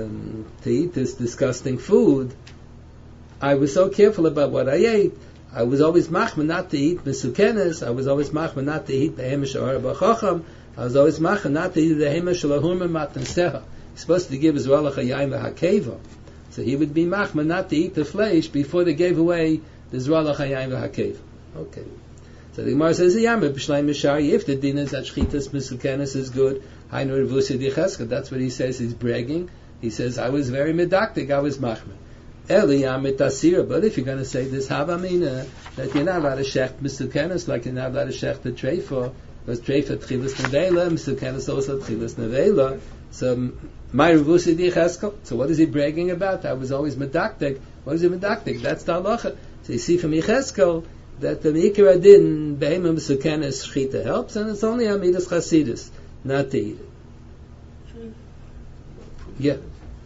disgusting food. I was so careful about what I ate. I was always machman not to eat mesukenes. I was always machman not to eat behema shahara b'chacham. I was always machman not to eat behema shalahumah matnaseha. He's supposed to give his rolach hayayim v'hakeva. So he would be machman not to eat the flesh before they gave away the zralach hayayim v'hakeva. Okay. So the Gemara says, if the din is that shchitas mesukenes is good, that's what he says. He's bragging. He says, I was very medaktik, I was machman. But if you're going to say this havamina, that you're not allowed to shech mesukenes, like you're not allowed to shech the treifa, because treifa tchilas nevela, mesukenes also tchilas nevela. So my revusi dicheskel. So what is he bragging about? I was always medaktik. What is he medaktik? That's the halacha. So you see from Yecheskel that the Mikra Din Behema Mesukenes Shchita helps, and it's only Amidas Chasidus not to eat it. Yeah.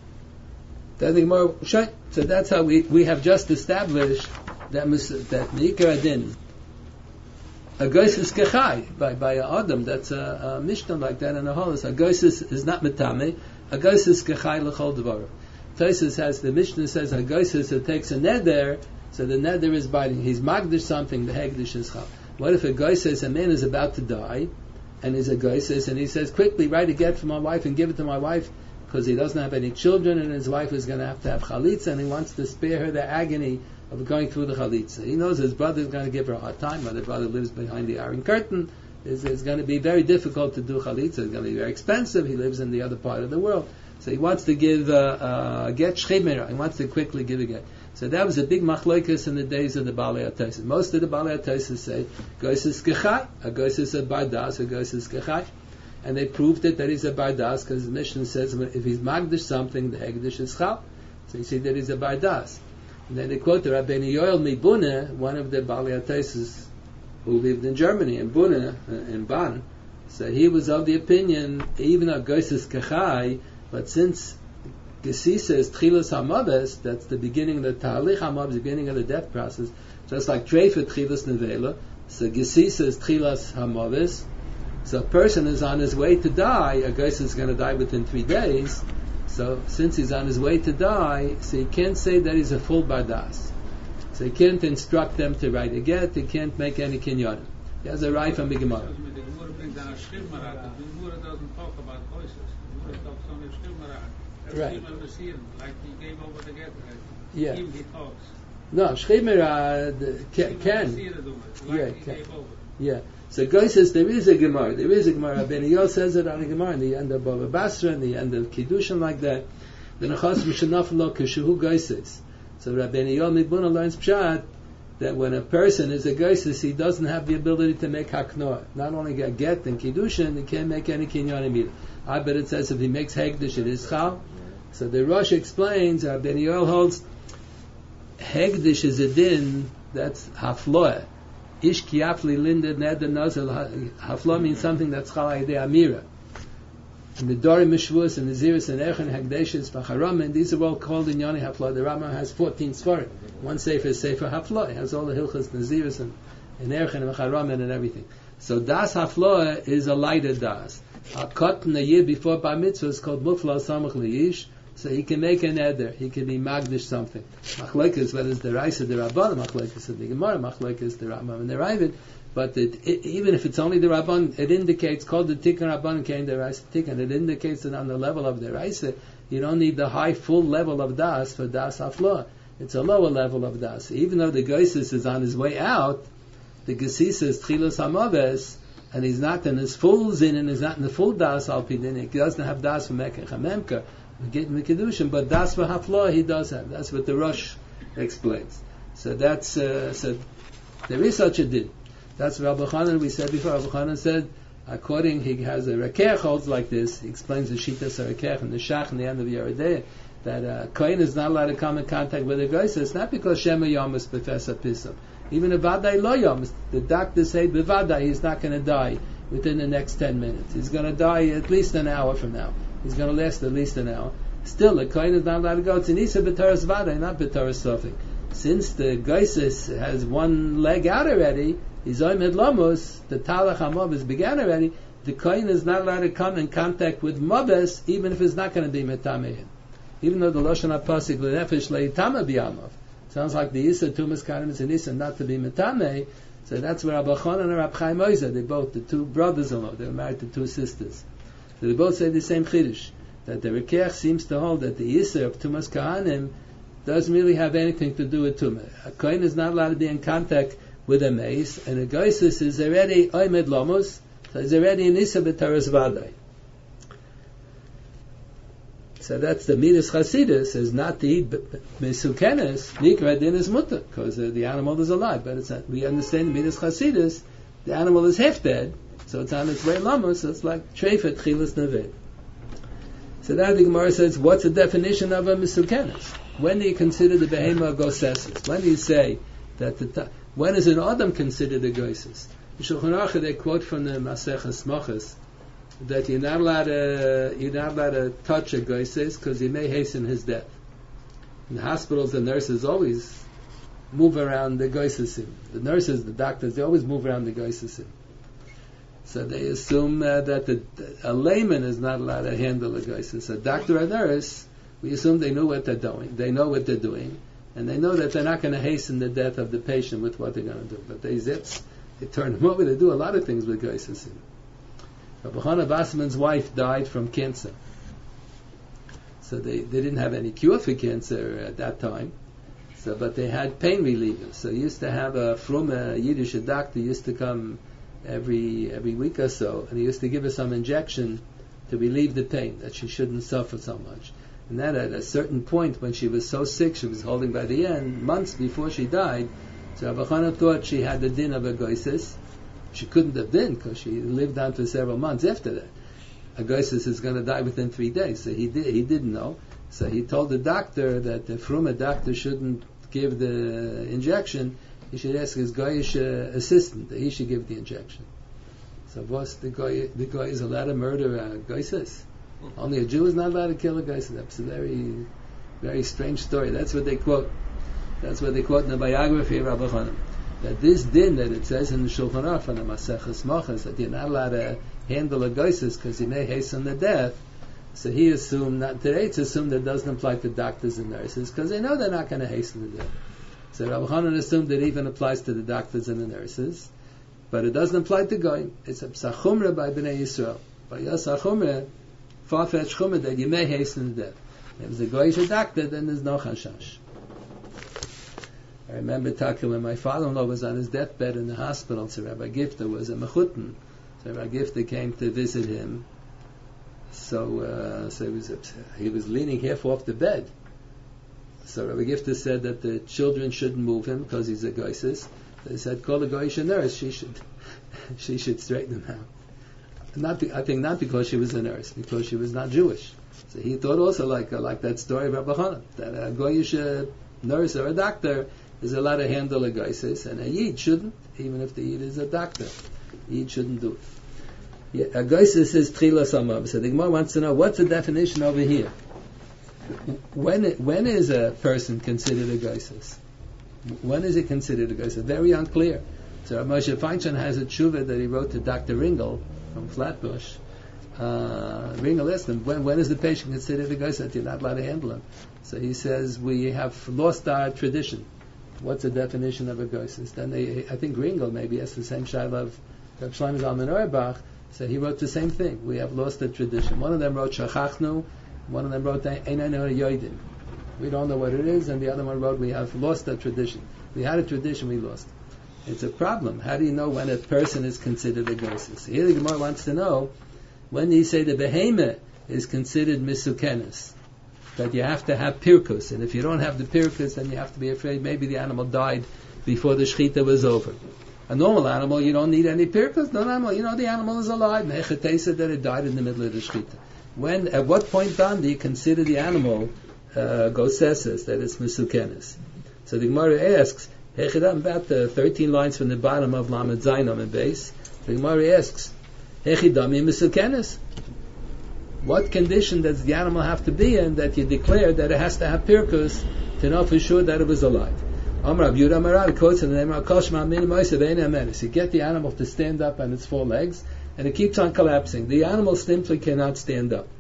So that's how we have just established that Mikra Din a goysis kechai by a adam. That's a mishnah like that in a holis. A goysis is not metame. A goysis kechai l'chol devar. Tosfos has the mishnah says a goysis that takes a neder. So the neder is binding. He's magdish something. The hegdish is chal. What if a guy says a man is about to die, and he's a guy says, and he says, quickly write a get for my wife and give it to my wife because he doesn't have any children, and his wife is going to have chalitza, and he wants to spare her the agony of going through the chalitza. He knows his brother is going to give her a hard time. But the brother lives behind the iron curtain. It's going to be very difficult to do chalitza. It's going to be very expensive. He lives in the other part of the world, so he wants to give a get shchimera. He wants to quickly give a get. So that was a big machlokes in the days of the Balei HaTosfos. Most of the Balei HaTosfos say, Goysis Kechai, a Goysis a Bardas, a Goysis Kechai. And they proved it that he's a Bardas, because the Mishnah says if he's Magdish something, the Hegdish is Chal. So you see that he's a Bardas. And then they quote the Rabbeinu Yoel Mibuna, one of the Balei HaTosfos who lived in Germany, in Buna, in Bonn. So he was of the opinion, even a Goysis Kechai, but since Gesisa is Tchilas HaMaves, that's the beginning of the Tahalich HaMaves, the beginning of the death process, just like Treifa Tchilas Nevela, so Gesisa is Tchilas HaMaves, So a person is on his way to die, a geis is going to die within 3 days, so since he's on his way to die, so he can't say that he's a full bardas. So he can't instruct them to write a get, he can't make any kinyanim. He has a right from the Gemara. The Gemara brings down a shchilmarat. The Gemara doesn't talk about voices. The Gemara talks only of shchilmarat. Right. Like he gave over the get. Yeah. He talks. No, shchilmarat can. Like he gave over. Yeah. So Guy says there is a Gemara. There is a Gemara. Rabbeinu Yol says it on a Gemara in the end of Bava Basra, in the end of Kiddushin, like that. The Nechas Mishanaf Lo Keshehu Guy says. So Rabbeinu Yol Midbuna learns Pshat that when a person is a Geisis, he doesn't have the ability to make Haknoah. Not only get and Kiddushin, he can't make any Kinyanim either. I bet it says if he makes Hegdish, it is Chal. So the Rosh explains, Rabbeinu Yol holds, Hegdish is a din, that's Hafloah. Ish Kiafli Linda Neder Nozel. Hafloah means something that's Chal Ayidei Amira. And the Dorim Mishvus and the Ziris and Echen Hagdeshes Bacharam, and these are all called in Yoni Hafloah. The Rambam has 14 Sfarim. One Sefer is Sefer Hafloah. It has all the Hilchas, the Ziris and Echen and Bacharam and everything. So Das Hafloah is a lighter Das. A cotton a year before Bar Mitzvah is called Mufla Samach Leish. So he can make an eder. He can be magdish something. Machlekes, whether it's the Raisa, the Rabban, Machlekes, the Gemara, Machlekes, the Rambam, and the Ravid. But even if it's only the Rabban, it indicates, called the Tikkun Rabban came the Raisa Tikkun. It indicates that on the level of the Raisa, you don't need the high, full level of Das for Das Hafloah. It's a lower level of Das. Even though the Geisis is on his way out, the Gesisa is Tchilas Hamaves, and he's not in his full Zin, and he's not in the full Das Alpidin. He doesn't have Das for Mekach HaMemka. Get in the Kiddushin, but Das for Hafloah he does have. That's what the Rosh explains. So that's so there is such a din. That's what Rabbi Chanan, we said before. Rabbi Chanan said, according he has a Rakech holds like this. He explains the Shitas Rakech and the Shach in the end of Yeridei that Kohen is not allowed to come in contact with a Geisa. It's not because Shema Yomus Befesa Pisam. Even if Vadai Lo Yomus, the doctors say Bevadai he's not going to die within the next 10 minutes. He's going to die at least an hour from now. He's going to last at least an hour. Still, the Kohen is not allowed to go. It's an Isa B'Taras Vadai, not B'Taras Sofik. Since the Geisis has one leg out already, he's Oimed Lomus, the Talach HaMobes began already, the Kohen is not allowed to come in contact with Mobes, even if it's not going to be Metamehin. Even though the Lashon HaPasik L'Nefesh Le'itama B'Yamav. Sounds like the Isa Tumas Karim is an Isa not to be Metameh. So that's where Rabbi Chanan and Rabbi Chaim Oizer, they both, the two brothers-in-law, they were married to two sisters. So they both say the same Chiddush, that the Rekeach seems to hold that the Yisr of Tumas Kahanim doesn't really have anything to do with Tumah. A Kohen is not allowed to be in contact with a mace, and a Geisus is already Oimed Lomus, so he's already in Yisr B'Taras Vadai. So that's the Midas Chasidus, is not to eat Mesukenes, Nikra Din is Mutter, because the animal is alive, but it's not. We understand Midas Chasidus, the animal is half dead, so it's on its way Lamus, so it's like Treifet Chilas Neved. So now the Gemara says, what's the definition of a Mesukenes? When do you consider the Behema a Gosesis? When do you say that when is an Adam considered a Gosesis? In Shulchan Aruch they quote from the Maseches Mochas that you're not allowed to touch a Gosesis because he may hasten his death. In the hospitals, the nurses always move around the Gosesim. The nurses, the doctors, they always move around the Gosesim. So they assume that a layman is not allowed to handle a Gosesis. A doctor or nurse, we assume they know what they're doing. They know what they're doing, and they know that they're not going to hasten the death of the patient with what they're going to do. But they turn them over. They do a lot of things with Gosesim. Rabbi Chana Basman's wife died from cancer. So they didn't have any cure for cancer at that time. So, but they had pain relievers. So he used to have a Yiddish doctor used to come every week or so, and he used to give her some injection to relieve the pain, that she shouldn't suffer so much. And then at a certain point, when she was so sick, she was holding by the end, months before she died, so Rabbi Chana thought she had the din of a Goises. She couldn't have been, because she lived on for several months after that. A Goises is going to die within 3 days, so he didn't know. So he told the doctor that the Fruma doctor shouldn't give the injection. He should ask his Goyish assistant that he should give the injection. So what's the Goy is allowed to murder Goises? Only a Jew is not allowed to kill a Goises. That's a very, very strange story. That's what they quote. That's what they quote in the biography of Rabbi Chanan. That this din that it says in the Shulchan Aruch on the Maseches Mochas that you're not allowed to handle a goises because he may hasten the death. So he assumed, not today, it's assumed that doesn't apply to doctors and nurses because they know they're not going to hasten the death. So Rabbi Hanan assumed it even applies to the doctors and the nurses, but it doesn't apply to goyim. It's a psachumra by Bnei Yisrael. By Yasachumra, far-fetched chumra that you may hasten the death. If it was a goyish doctor, then there's no chashash. I remember talking when my father-in-law was on his deathbed in the hospital, so Rabbi Gifta was a mechutin. So Rabbi Gifta came to visit him. So he was leaning half off the bed. So Rabbi Gifta said that the children shouldn't move him because he's a goisis. They said, call the goyish nurse. She should straighten him out. I think not because she was a nurse, because she was not Jewish. So he thought also like that story of Rabbi Hanan, that a goyish nurse or a doctor is allowed to handle a goisis, and a yid shouldn't, even if the yid is a doctor. Yid shouldn't do it. Yeah, a goisis is tchilas amav. So the Gemara wants to know what's the definition over here. When is a person considered a goisis? When is it considered a goisis? Very unclear. So Moshe Feinstein has a tshuva that he wrote to Dr. Ringel from Flatbush. Ringel asked him, when is the patient considered a goisis that you're not allowed to handle him? So he says, we have lost our tradition. What's the definition of a goisis? Then I think Ringel maybe asked the same shaila of Reb Shlomo Zalman Auerbach. So he wrote the same thing. We have lost the tradition. One of them wrote Shachachnu, one of them wrote Einanu Yoidim. We don't know what it is, and the other one wrote we have lost the tradition. We had a tradition, we lost. It's a problem. How do you know when a person is considered a goisis? Here the Gemara wants to know, when you say the behemoth is considered misukenes, that you have to have pirkus, and if you don't have the pirkus, then you have to be afraid maybe the animal died before the shechita was over. A normal animal, you don't need any pirkus. No animal, the animal is alive. Nechete said that it died in the middle of the shechita. At what point on do you consider the animal goseses, that it's misukenes? So the Gemara asks, about 13 lines from the bottom of Lamed Zayin on the base, the Gemara asks, Hechidami misukenes? What condition does the animal have to be in that you declare that it has to have pirkus to know for sure that it was alive? Amar Abiyuda Marad quotes in the name of Koshma Minimoisa Veina Menes. You get the animal to stand up on its four legs, and it keeps on collapsing. The animal simply cannot stand up.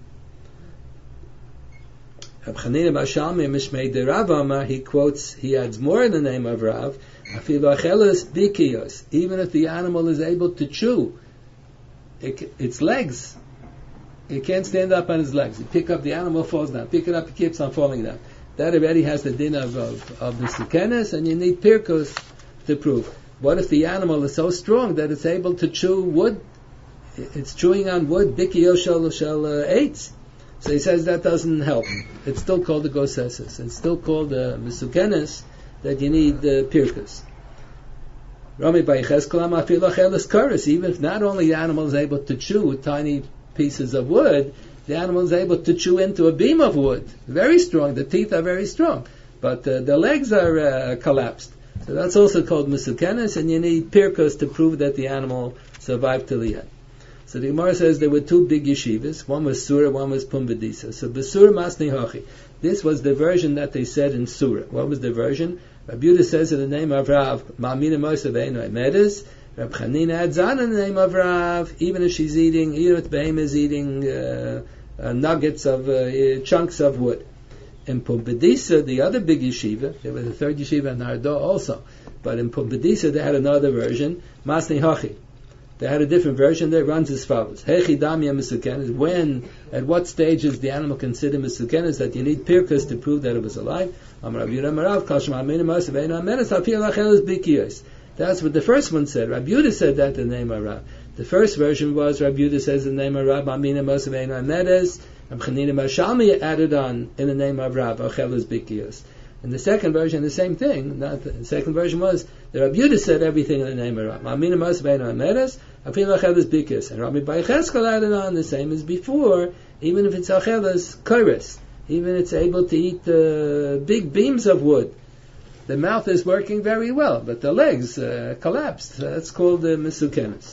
Abchanina Bashalmi Mishmei de Rav Amar, he adds more in the name of Rav, Afilu Acheles Bikiyos, even if the animal is able to chew its legs, it can't stand up on its legs. You pick up the animal, falls down. Pick it up, it keeps on falling down. That already has the din of the sukenes, and you need pirkus to prove. What if the animal is so strong that it's able to chew wood? It's chewing on wood, bikiyos shel eitz. So he says that doesn't help. It's still called the goseses. It's still called the misukenes, that you need pirkus. Rami Baicheskel Amafil Acheles Karis, even if not only the animal is able to chew tiny pieces of wood, the animal is able to chew into a beam of wood. Very strong. The teeth are very strong. But the legs are collapsed. So that's also called misukenes, and you need pirkus to prove that the animal survived till the end. So the Gemara says there were two big yeshivas. One was Surah, one was Pumbedisa. So Besur Masni Hachi. This was the version that they said in Surah. What was the version? Rabbi Yehuda says in the name of Rav, Ma'amina Mosav Eino Emedes. Reb Chanina adds on in the name of Rav, even if she's eating, even if the behemoth is eating nuggets of chunks of wood. In Pumbedisa, the other big yeshiva, there was a third yeshiva in Nardo also, but in Pumbedisa they had another version, Masni Hachi. They had a different version that runs as follows: Hechidamia misukenes. When, at what stage is the animal considered misukenes that you need pirkus to prove that it was alive? That's what the first one said. Rabbi Yehuda said that in the name of Rav. The first version was Rabbi Yehuda says in the name of Rav, Ma'amina Mosav Eino Emedes. Reb Chanina Bashalmi added on in the name of Rav, Acheles Bikiyos. In the second version, the same thing. The second version was that Rabbi Yehuda said everything in the name of Rav. Ma'amina Mosav Eino Emedes, Afilu Acheles Bikiyos. And Rabbi Baicheskel added on the same as before, even if it's Acheles Kairis, even if it's able to eat big beams of wood. The mouth is working very well, but the legs collapsed. That's called the misukenes.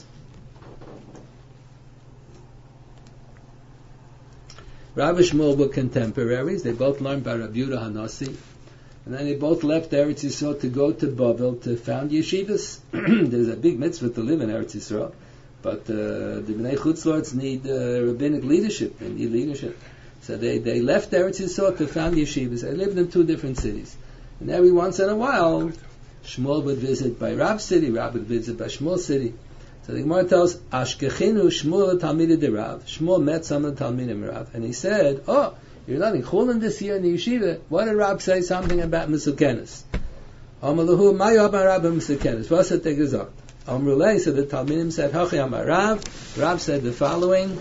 Rav and Shmuel were contemporaries. They both learned by Rabbi Yehuda Hanasi. And then they both left Eretz Yisrael to go to Bavel to found yeshivas. There's a big mitzvah to live in Eretz Yisrael. But the Bnei Chutzlords need rabbinic leadership. They need leadership. So they left Eretz Yisrael to found yeshivas. They lived in 2 different cities. And every once in a while, Shmuel would visit by Rab's city, Rab would visit by Shmuel's city. So the Gemara tells, Ashkechinu Shmuel Talmidei de Rav. Shmuel met some of the Talmidim Rav. And he said, oh, you're not in Chulin this year in the yeshiva. Why did Rab say something about Mesukenes? Amalahu Mayu Abba Rabba Mesukenes. What's it they gesagt? Amrulei, so the Talmidim said, Hachi Amar Rav. Rav said the following.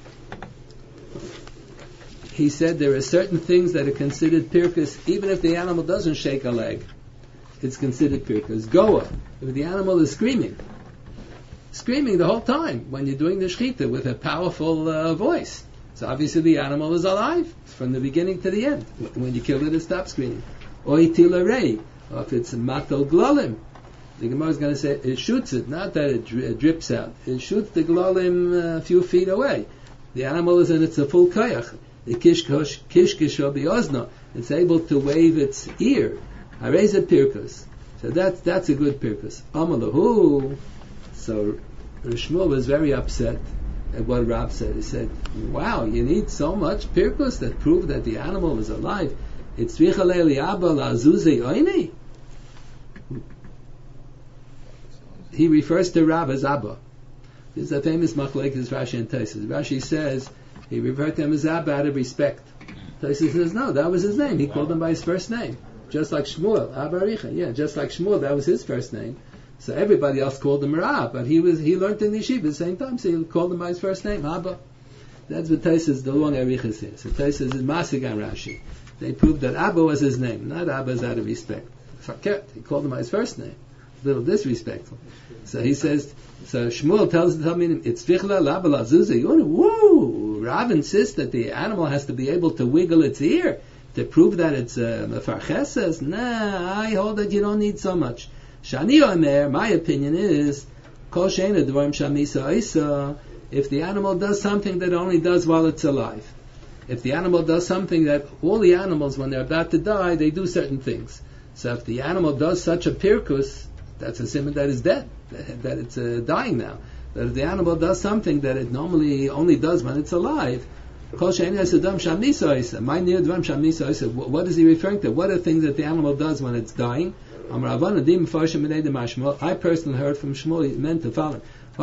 He said there are certain things that are considered pirkus, even if the animal doesn't shake a leg. It's considered pirkus. Goa, if the animal is screaming the whole time when you're doing the shechita with a powerful voice. So obviously the animal is alive from the beginning to the end. When you kill it, it stops screaming. Oitila rei, or if it's matal glolim, the Gemara is going to say it shoots it, not that it drips out. It shoots the glolim a few feet away. The animal is in its a full koyach. The kishkish biozno, it's able to wave its ear. Hareza pirkus. So that's a good pirkus. Amalahu. So Shmuel was very upset at what Rav said. He said, wow, you need so much pirkus that prove that the animal is alive. It's tzricha le'abba la'azuzei oini. He refers to Rav as Abba. This is a famous machlekes Rashi and Taisus. Rashi says he referred to him as Abba out of respect. Taisus says no, that was his name. He called him by his first name, just like Shmuel, Abba Aricha. Yeah, just like Shmuel, that was his first name. So everybody else called him Rav, but he learned in the yeshiva at the same time, so he called him by his first name, Abba. That's what Taisus, the long Aricha says. So Taisus is Masig on Rashi. They proved that Abba was his name, not Abba is out of respect. He called him by his first name. A little disrespectful. So he says, so Shmuel tells the Talmidim, it's Vichla Labala Zuzah. Woo! Rav insists that the animal has to be able to wiggle its ear to prove that it's mefarcheses. Nah, I hold that you don't need so much. Shani Omer, my opinion is, Kol Sheina Dvarim Shamisa Isa, if the animal does something that it only does while it's alive. If the animal does something that all the animals, when they're about to die, they do certain things. So if the animal does such a pirkus, that's a simon that is dead, that it's dying now. That if the animal does something that it normally only does when it's alive, what is he referring to? What are things that the animal does when it's dying? I personally heard from Shmuel, he meant to follow.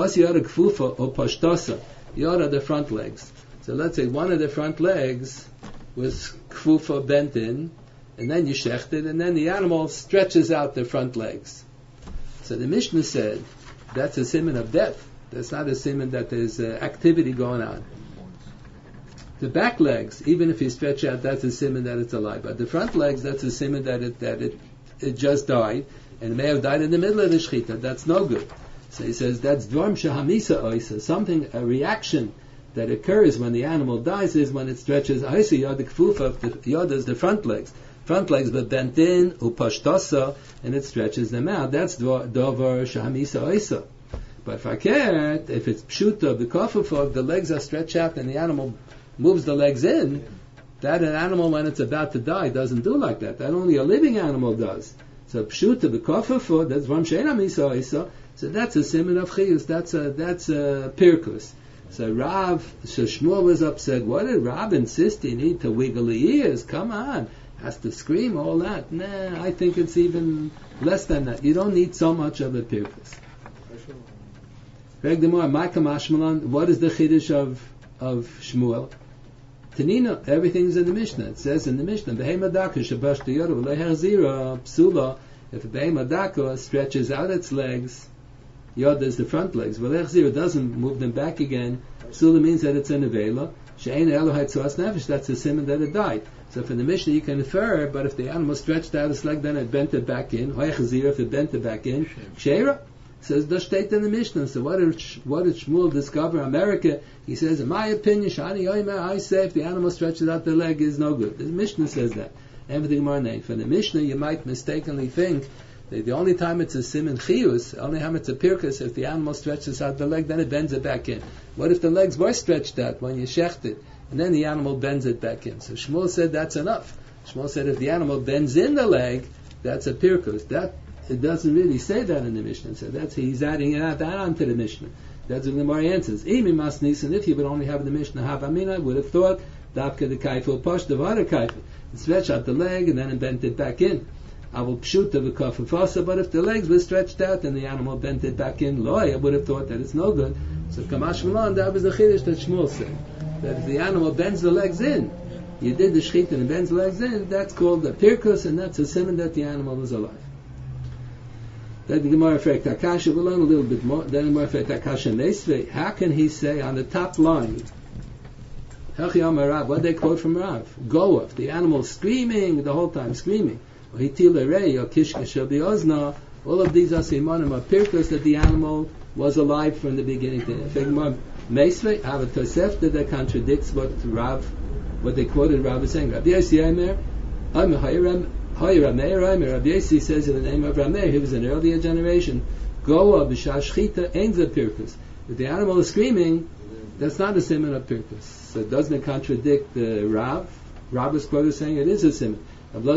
Yada the front legs. So let's say one of the front legs was kfufa bent in, and then you shecht it, and then the animal stretches out the front legs. So the Mishnah said, that's a siman of death. That's not a siman that there's activity going on. The back legs, even if you stretch out, that's a siman that it's alive. But the front legs, that's a siman that it just died, and it may have died in the middle of the shechita. That's no good. So he says, that's dvarm shehamisa oisa, something, a reaction that occurs when the animal dies is when it stretches oisa yod kfufa, yod is the front legs. Front legs but bent in, upashtasa, and it stretches them out. That's dover shahamisa oisa. But fakert, if it's pshuta, b'kofufov, the legs are stretched out and the animal moves the legs in, that an animal when it's about to die doesn't do like that. That only a living animal does. So pshuta, b'kofufov, that's dvarim she'ein hamisa oisa. So that's a siman of chiyus. That's a pirkus. So Shmuel was upset. What did Rav insist? You need to wiggle the ears. Come on. Has to scream, all that. Nah, I think it's even less than that. You don't need so much of a pirkus. What is the chiddush of Shmuel? Tanina, everything's in the Mishnah. It says in the Mishnah, psula, if a behemadaka stretches out its legs, yod is the front legs, doesn't move them back again, psula means that it's a nevela, that's a simon that it died. So from the Mishnah you can infer, but if the animal stretched out its leg, then it bent it back in. If it bent it back in, Sheira says the state in the Mishnah. So what did Shmuel discover? America, he says, in my opinion, Shani Yoimer, I say if the animal stretches out the leg is no good. The Mishnah says that. Everything more name. For the Mishnah, you might mistakenly think that the only time it's a siman chiyus, only time it's a pirkus, if the animal stretches out the leg, then it bends it back in. What if the legs were stretched out when you shecht it? And then the animal bends it back in. So Shmuel said that's enough. Shmuel said if the animal bends in the leg, that's a pirkus. That it doesn't really say that in the Mishnah. So he's adding that onto the Mishnah. That's what the Gemara answers. Imi mas nisan, if you would only have the Mishnah Havamina, I would have thought, Dafka the kaifel posh, the vada kaifel. Stretch out the leg and then bent it back in. I will shoot the kafafasa, but if the legs were stretched out and the animal bent it back in, loy, I would have thought that it's no good. So Kamash Malon, that was the Chiddush that Shmuel said. That if the animal bends the legs in, you did the shechita and bends the legs in, that's called the pirkus, and that's a simon that the animal is alive. Then the Gemara Frek Takasha, we'll learn a little bit more. Then the Gemara Frek Takasha Nesve, how can he say on the top line, what they quote from Rav? Go off. The animal screaming the whole time, screaming. All of these are simanim of pirkus that the animal was alive from the beginning to end. Meisvei have a tosefta that contradicts what they quoted Rav is saying. Rabbi Yossi Aimer, Rabbi Yossi says in the name of Rameir, he was an earlier generation. Go of b'shashchita ain't the pirkus. If the animal is screaming, that's not a siman of pirkus. So doesn't it contradict the Rav? Rav is quoted saying it is a siman. He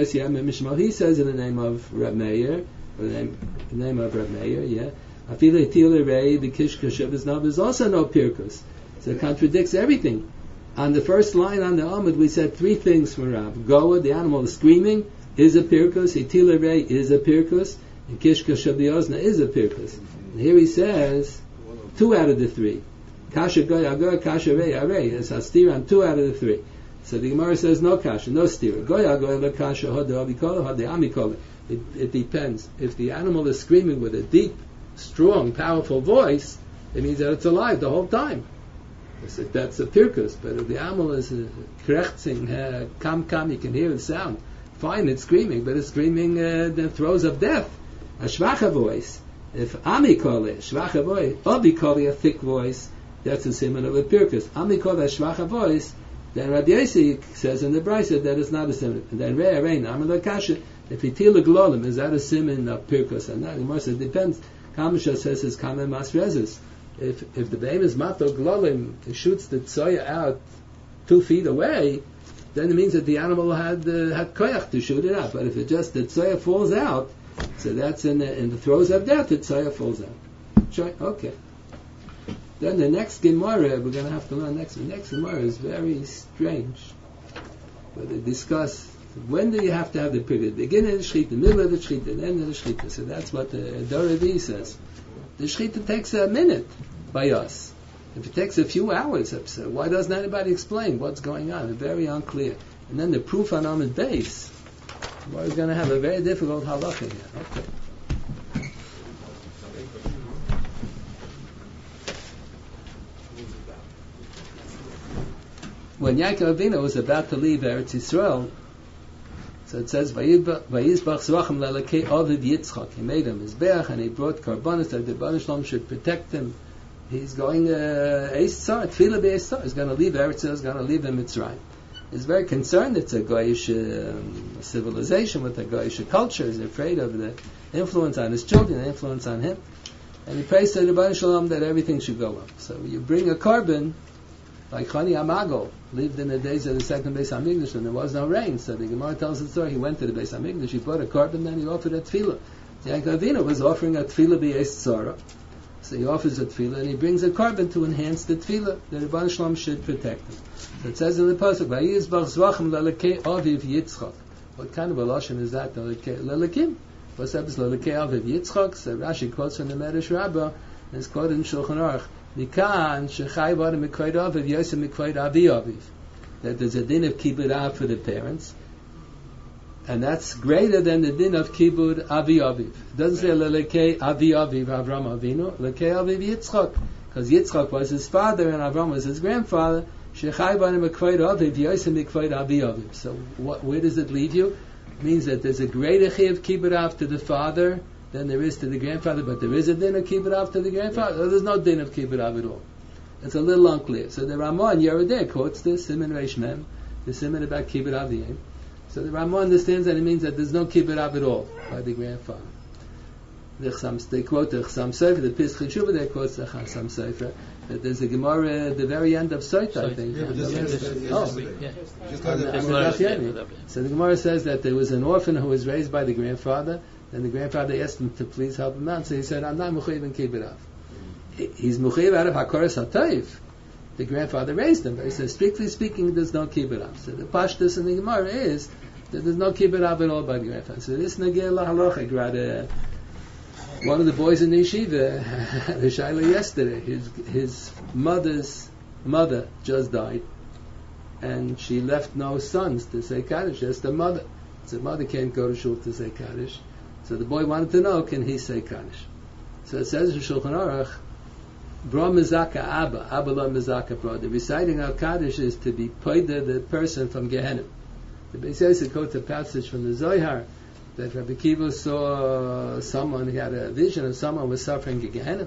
says in the name of Reb Meir, or the name of Reb Meir, yeah. Afile Tile Rei, the Kishkashav is now, there's also no pirkus. So it contradicts everything. On the first line on the Amud, we said three things from Rav. Goa, the animal is screaming, is a pirkus. Hitile Rei is a pirkus. And Kishkashav the Ozna is a pirkus. And here he says, 2 out of the 3. Kasha Goy Agor, Kasha Rei Arei. It's Hastir on 2 out of the 3. So the Gemara says no kasha, no stira. Goya goya kasha hada abikola hada amikola. It depends. If the animal is screaming with a deep, strong, powerful voice, it means that it's alive the whole time. That's a pirkus. But if the animal is krechtzing, kam, you can hear the sound. Fine, it's screaming, but it's screaming the throes of death. A shvacha voice. If amikola, shvacha voice, abikola, a thick voice, that's a siman of a pirkus. Amikola, a shvacha voice. Then Rabbi Yossi says in the Brisa that it's not a siman. And then Re'arein, Amal Kasha, if he tila glolim, is that a siman of pirkus? And that, it depends. Kamisha says it's kamen masrezes. If the behem is mato glolim, he shoots the tzoya out 2 feet away, then it means that the animal had koyach to shoot it out. But if it just, the tzoya falls out, so that's in the throes of death, the tzoya falls out. Sure, okay. Then the next Gemara, we're going to have to learn next. The next Gemara is very strange. Where they discuss, when do you have to have the period? Beginning of the Shechita, middle of the Shechita, and end of the Shechita. So that's what the Doravi says. The Shechita takes a minute by us. If it takes a few hours, so why doesn't anybody explain what's going on? It's very unclear. And then the proof on Amid base, we're going to have a very difficult halacha here. Okay. When Yaakov Avinu was about to leave Eretz Yisrael, so it says, Vayizbach Zvachim Lelekei Aviv Yitzchak. He made him Mizbeach and he brought Karbanos that the Baruch Shalom should protect him. He's going Eis Tzar, Tfilah Be'Eis Tzar. He's going to leave Eretz Yisrael, he's going to leave in Mitzrayim. He's very concerned. It's a Goyish civilization with a Goyish culture. He's afraid of the influence on his children, the influence on him. And he prays to the Baruch Shalom that everything should go up. So you bring a carbon, like Chani Amago lived in the days of the second Beis HaMikdash when there was no rain. So the Gemara tells the story. He went to the Beis HaMikdash, he brought a carbon, then he offered a tefillah. Yaakov Avinu was offering a tefillah b'Eis Tzara. So he offers a tefillah and he brings a carbon to enhance the tefillah. The Rebbeinu Shalom should protect him. So it says in the pasuk, "Vayizbach zvachim lelekei aviv Yitzchak." What kind of a lashon is that? Lelekim. What's that? Lelekei aviv Yitzchak. So Rashi quotes from the Medrash Rabbah and it's quoted in Shulchan Aruch. Mikan shechai v'adam mikvayid aviv yosem mikvayid avi aviv. That there's a din of kibud av for the parents, and that's greater than the din of kibud avi aviv. It doesn't say lelekei avi aviv Avram Avinu, lekei aviv Yitzchak, because Yitzchak was his father and Avram was his grandfather. Shechai v'adam mikvayid aviv yosem mikvayid avi aviv. So where does it lead you? It means that there's a greater chiyuv of kibud av to the father than there is to the grandfather, but there is a din of kibbut av to the grandfather. There's no din of kibbut av at all. It's a little unclear. So the Ramon Yerodeh quotes the Siman Reish Mem, the Siman about kibbut aviyim. So the Ramon understands that it means that there's no kibbut av at all by the grandfather. They quote the Chasam Sofer, the Pischei Teshuva, they quote the Chasam Sofer, that there's a Gemara at the very end of Sot, I think. So the Gemara says that there was an orphan who was raised by the grandfather, and the grandfather asked him to please help him out. So he said, "I'm not mechuyev in kibbut av." he's Mechuyev out of Hakoras HaTayv. The grandfather raised him, but he says, strictly speaking, there's no kibbut av. So the pashtus in the Gemara is that there's no kibbut av at all by the grandfather. So this Nagir LaHalocha, rather, one of the boys in the yeshiva had a shayla yesterday. His mother's mother just died, and she left no sons to say Kaddish, just the mother. So the mother can't go to shul to say Kaddish. So the boy wanted to know, can he say Kaddish? So it says in Shulchan Aruch, Bra Mizaka Abba La Mizaka Bra. The reciting of Kaddish is to be poida the person from Gehenna. The Beis Yosef quotes a passage from the Zohar that Rabbi Kiva saw someone, he had a vision of someone was suffering in Gehenna.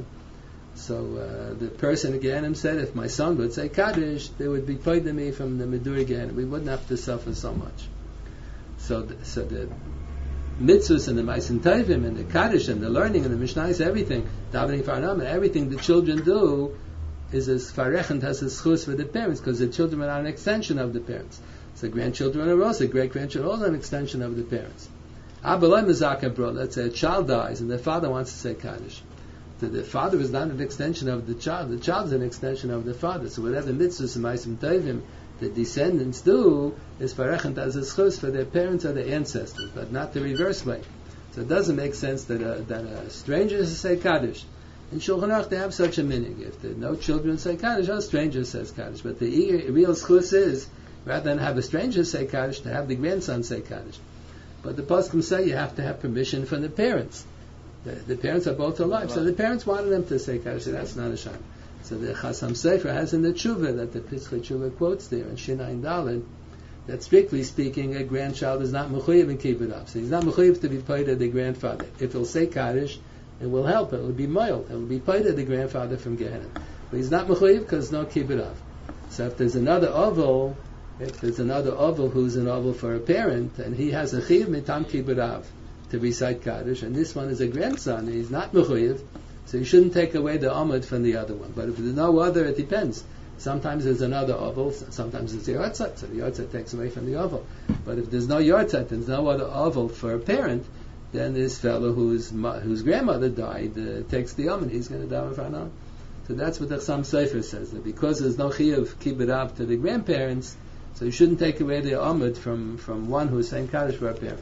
So the person in Gehenna said, if my son would say Kaddish, they would be poida me from the Medur Gehenna. We wouldn't have to suffer so much. So the mitzvahs and the Ma'asim Tovim and the Kaddish and the learning and the Mishnahs, everything, davening Farnam, and everything the children do is as farechent as a schus for the parents, because the children are an extension of the parents. So grandchildren are also, great-grandchildren are also an extension of the parents. Abalai Mizaka Bro, let's say a child dies and the father wants to say Kaddish. So the father is not an extension of the child is an extension of the father. So whatever mitzvahs and Ma'asim Tovim the descendants do is farechent as a schus for their parents or their ancestors, but not the reverse way. So it doesn't make sense that a stranger is to say Kaddish. In Shulchan Aruch they have such a minig. If there are no children say Kaddish, a stranger says Kaddish. But the real schus is, rather than have a stranger say Kaddish, to have the grandson say Kaddish. But the poskim say you have to have permission from the parents. The parents are both alive, so the parents wanted them to say Kaddish, so that's not a shame. So the Chasam Sofer has in the Tshuva that the Pischei Tshuva quotes there in Shinayin Daled that strictly speaking a grandchild is not mechuyev in kibbut av. So he's not mechuyev to be paid of the grandfather. If he'll say Kaddish, it will help. It will be mild. It will be paid of the grandfather from Gehenna. But he's not mechuyev because no kibbut av. So if there's another oval who's an oval for a parent and he has a chiyuv mitam kibbut av to recite Kaddish, and this one is a grandson, and he's not mechuyev, so you shouldn't take away the amud from the other one. But if there's no other, it depends. Sometimes there's another oval, sometimes it's a yortzeit, so the yortzeit takes away from the oval. But if there's no yortzeit and there's no other oval for a parent, then this fellow whose grandmother died takes the amud, he's going to die in front of him. So that's what the Chasam Sofer says, that because there's no chiyuv kibbut av to the grandparents, so you shouldn't take away the amud from one who's saying Kaddish for a parent.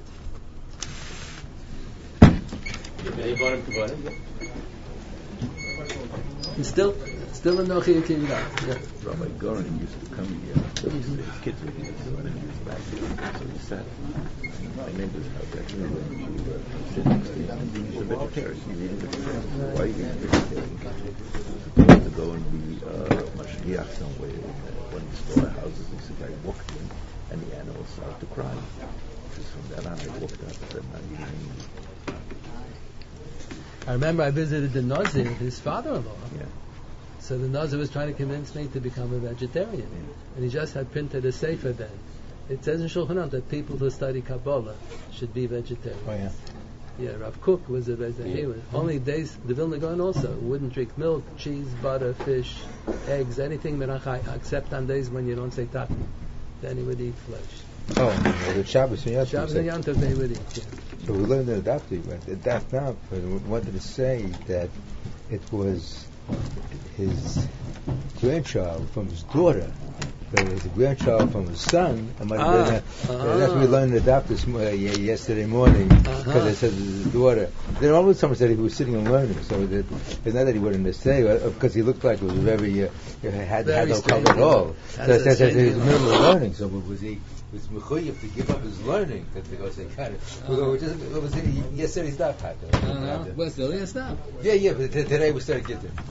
And still in Nochi came down. Yeah. Rabbi Goren used to come here. So his kids would be there, and he was back there. So he sat. My neighbor's house actually. We were sitting next to him. He's a vegetarian. He's eating vegetarian. Why are you eating vegetarian? He wanted to go and be mashgiach somewhere in one of the storehouses. He said, I walked in, and the animals started to cry. Just from that on, I walked out and said, not eating anything. I remember I visited the Nazir, his father-in-law. Yeah. So the Nazir was trying to convince me to become a vegetarian. Yeah. And he just had printed a sefer then. It says in Shulchan Aruch that people who study Kabbalah should be vegetarian. Oh, yeah. Yeah, Rav Kook was a vegetarian. Only days, the Vilna Gaon also wouldn't drink milk, cheese, butter, fish, eggs, anything menachai, except on days when you don't say tati. Then he would eat flesh. Oh, the Shabbos and Yom Tov. Shabbos and Yom Tov they would eat, yeah. So we learned in the Daf now, but we wanted to say that it was his grandchild from his daughter, but it was a grandchild from his son. That's what we learned in the Daf yesterday morning, because it says his daughter. Then almost someone said he was sitting and learning, so that it's not that he wouldn't say, because he looked like it was very, had no color at all. So it says he was in the middle of learning, so was he? Was mechuyev to give up his learning to go say Kaddish? Yesterday's not happening. Well, still, yes, now. Yeah, but today we started getting.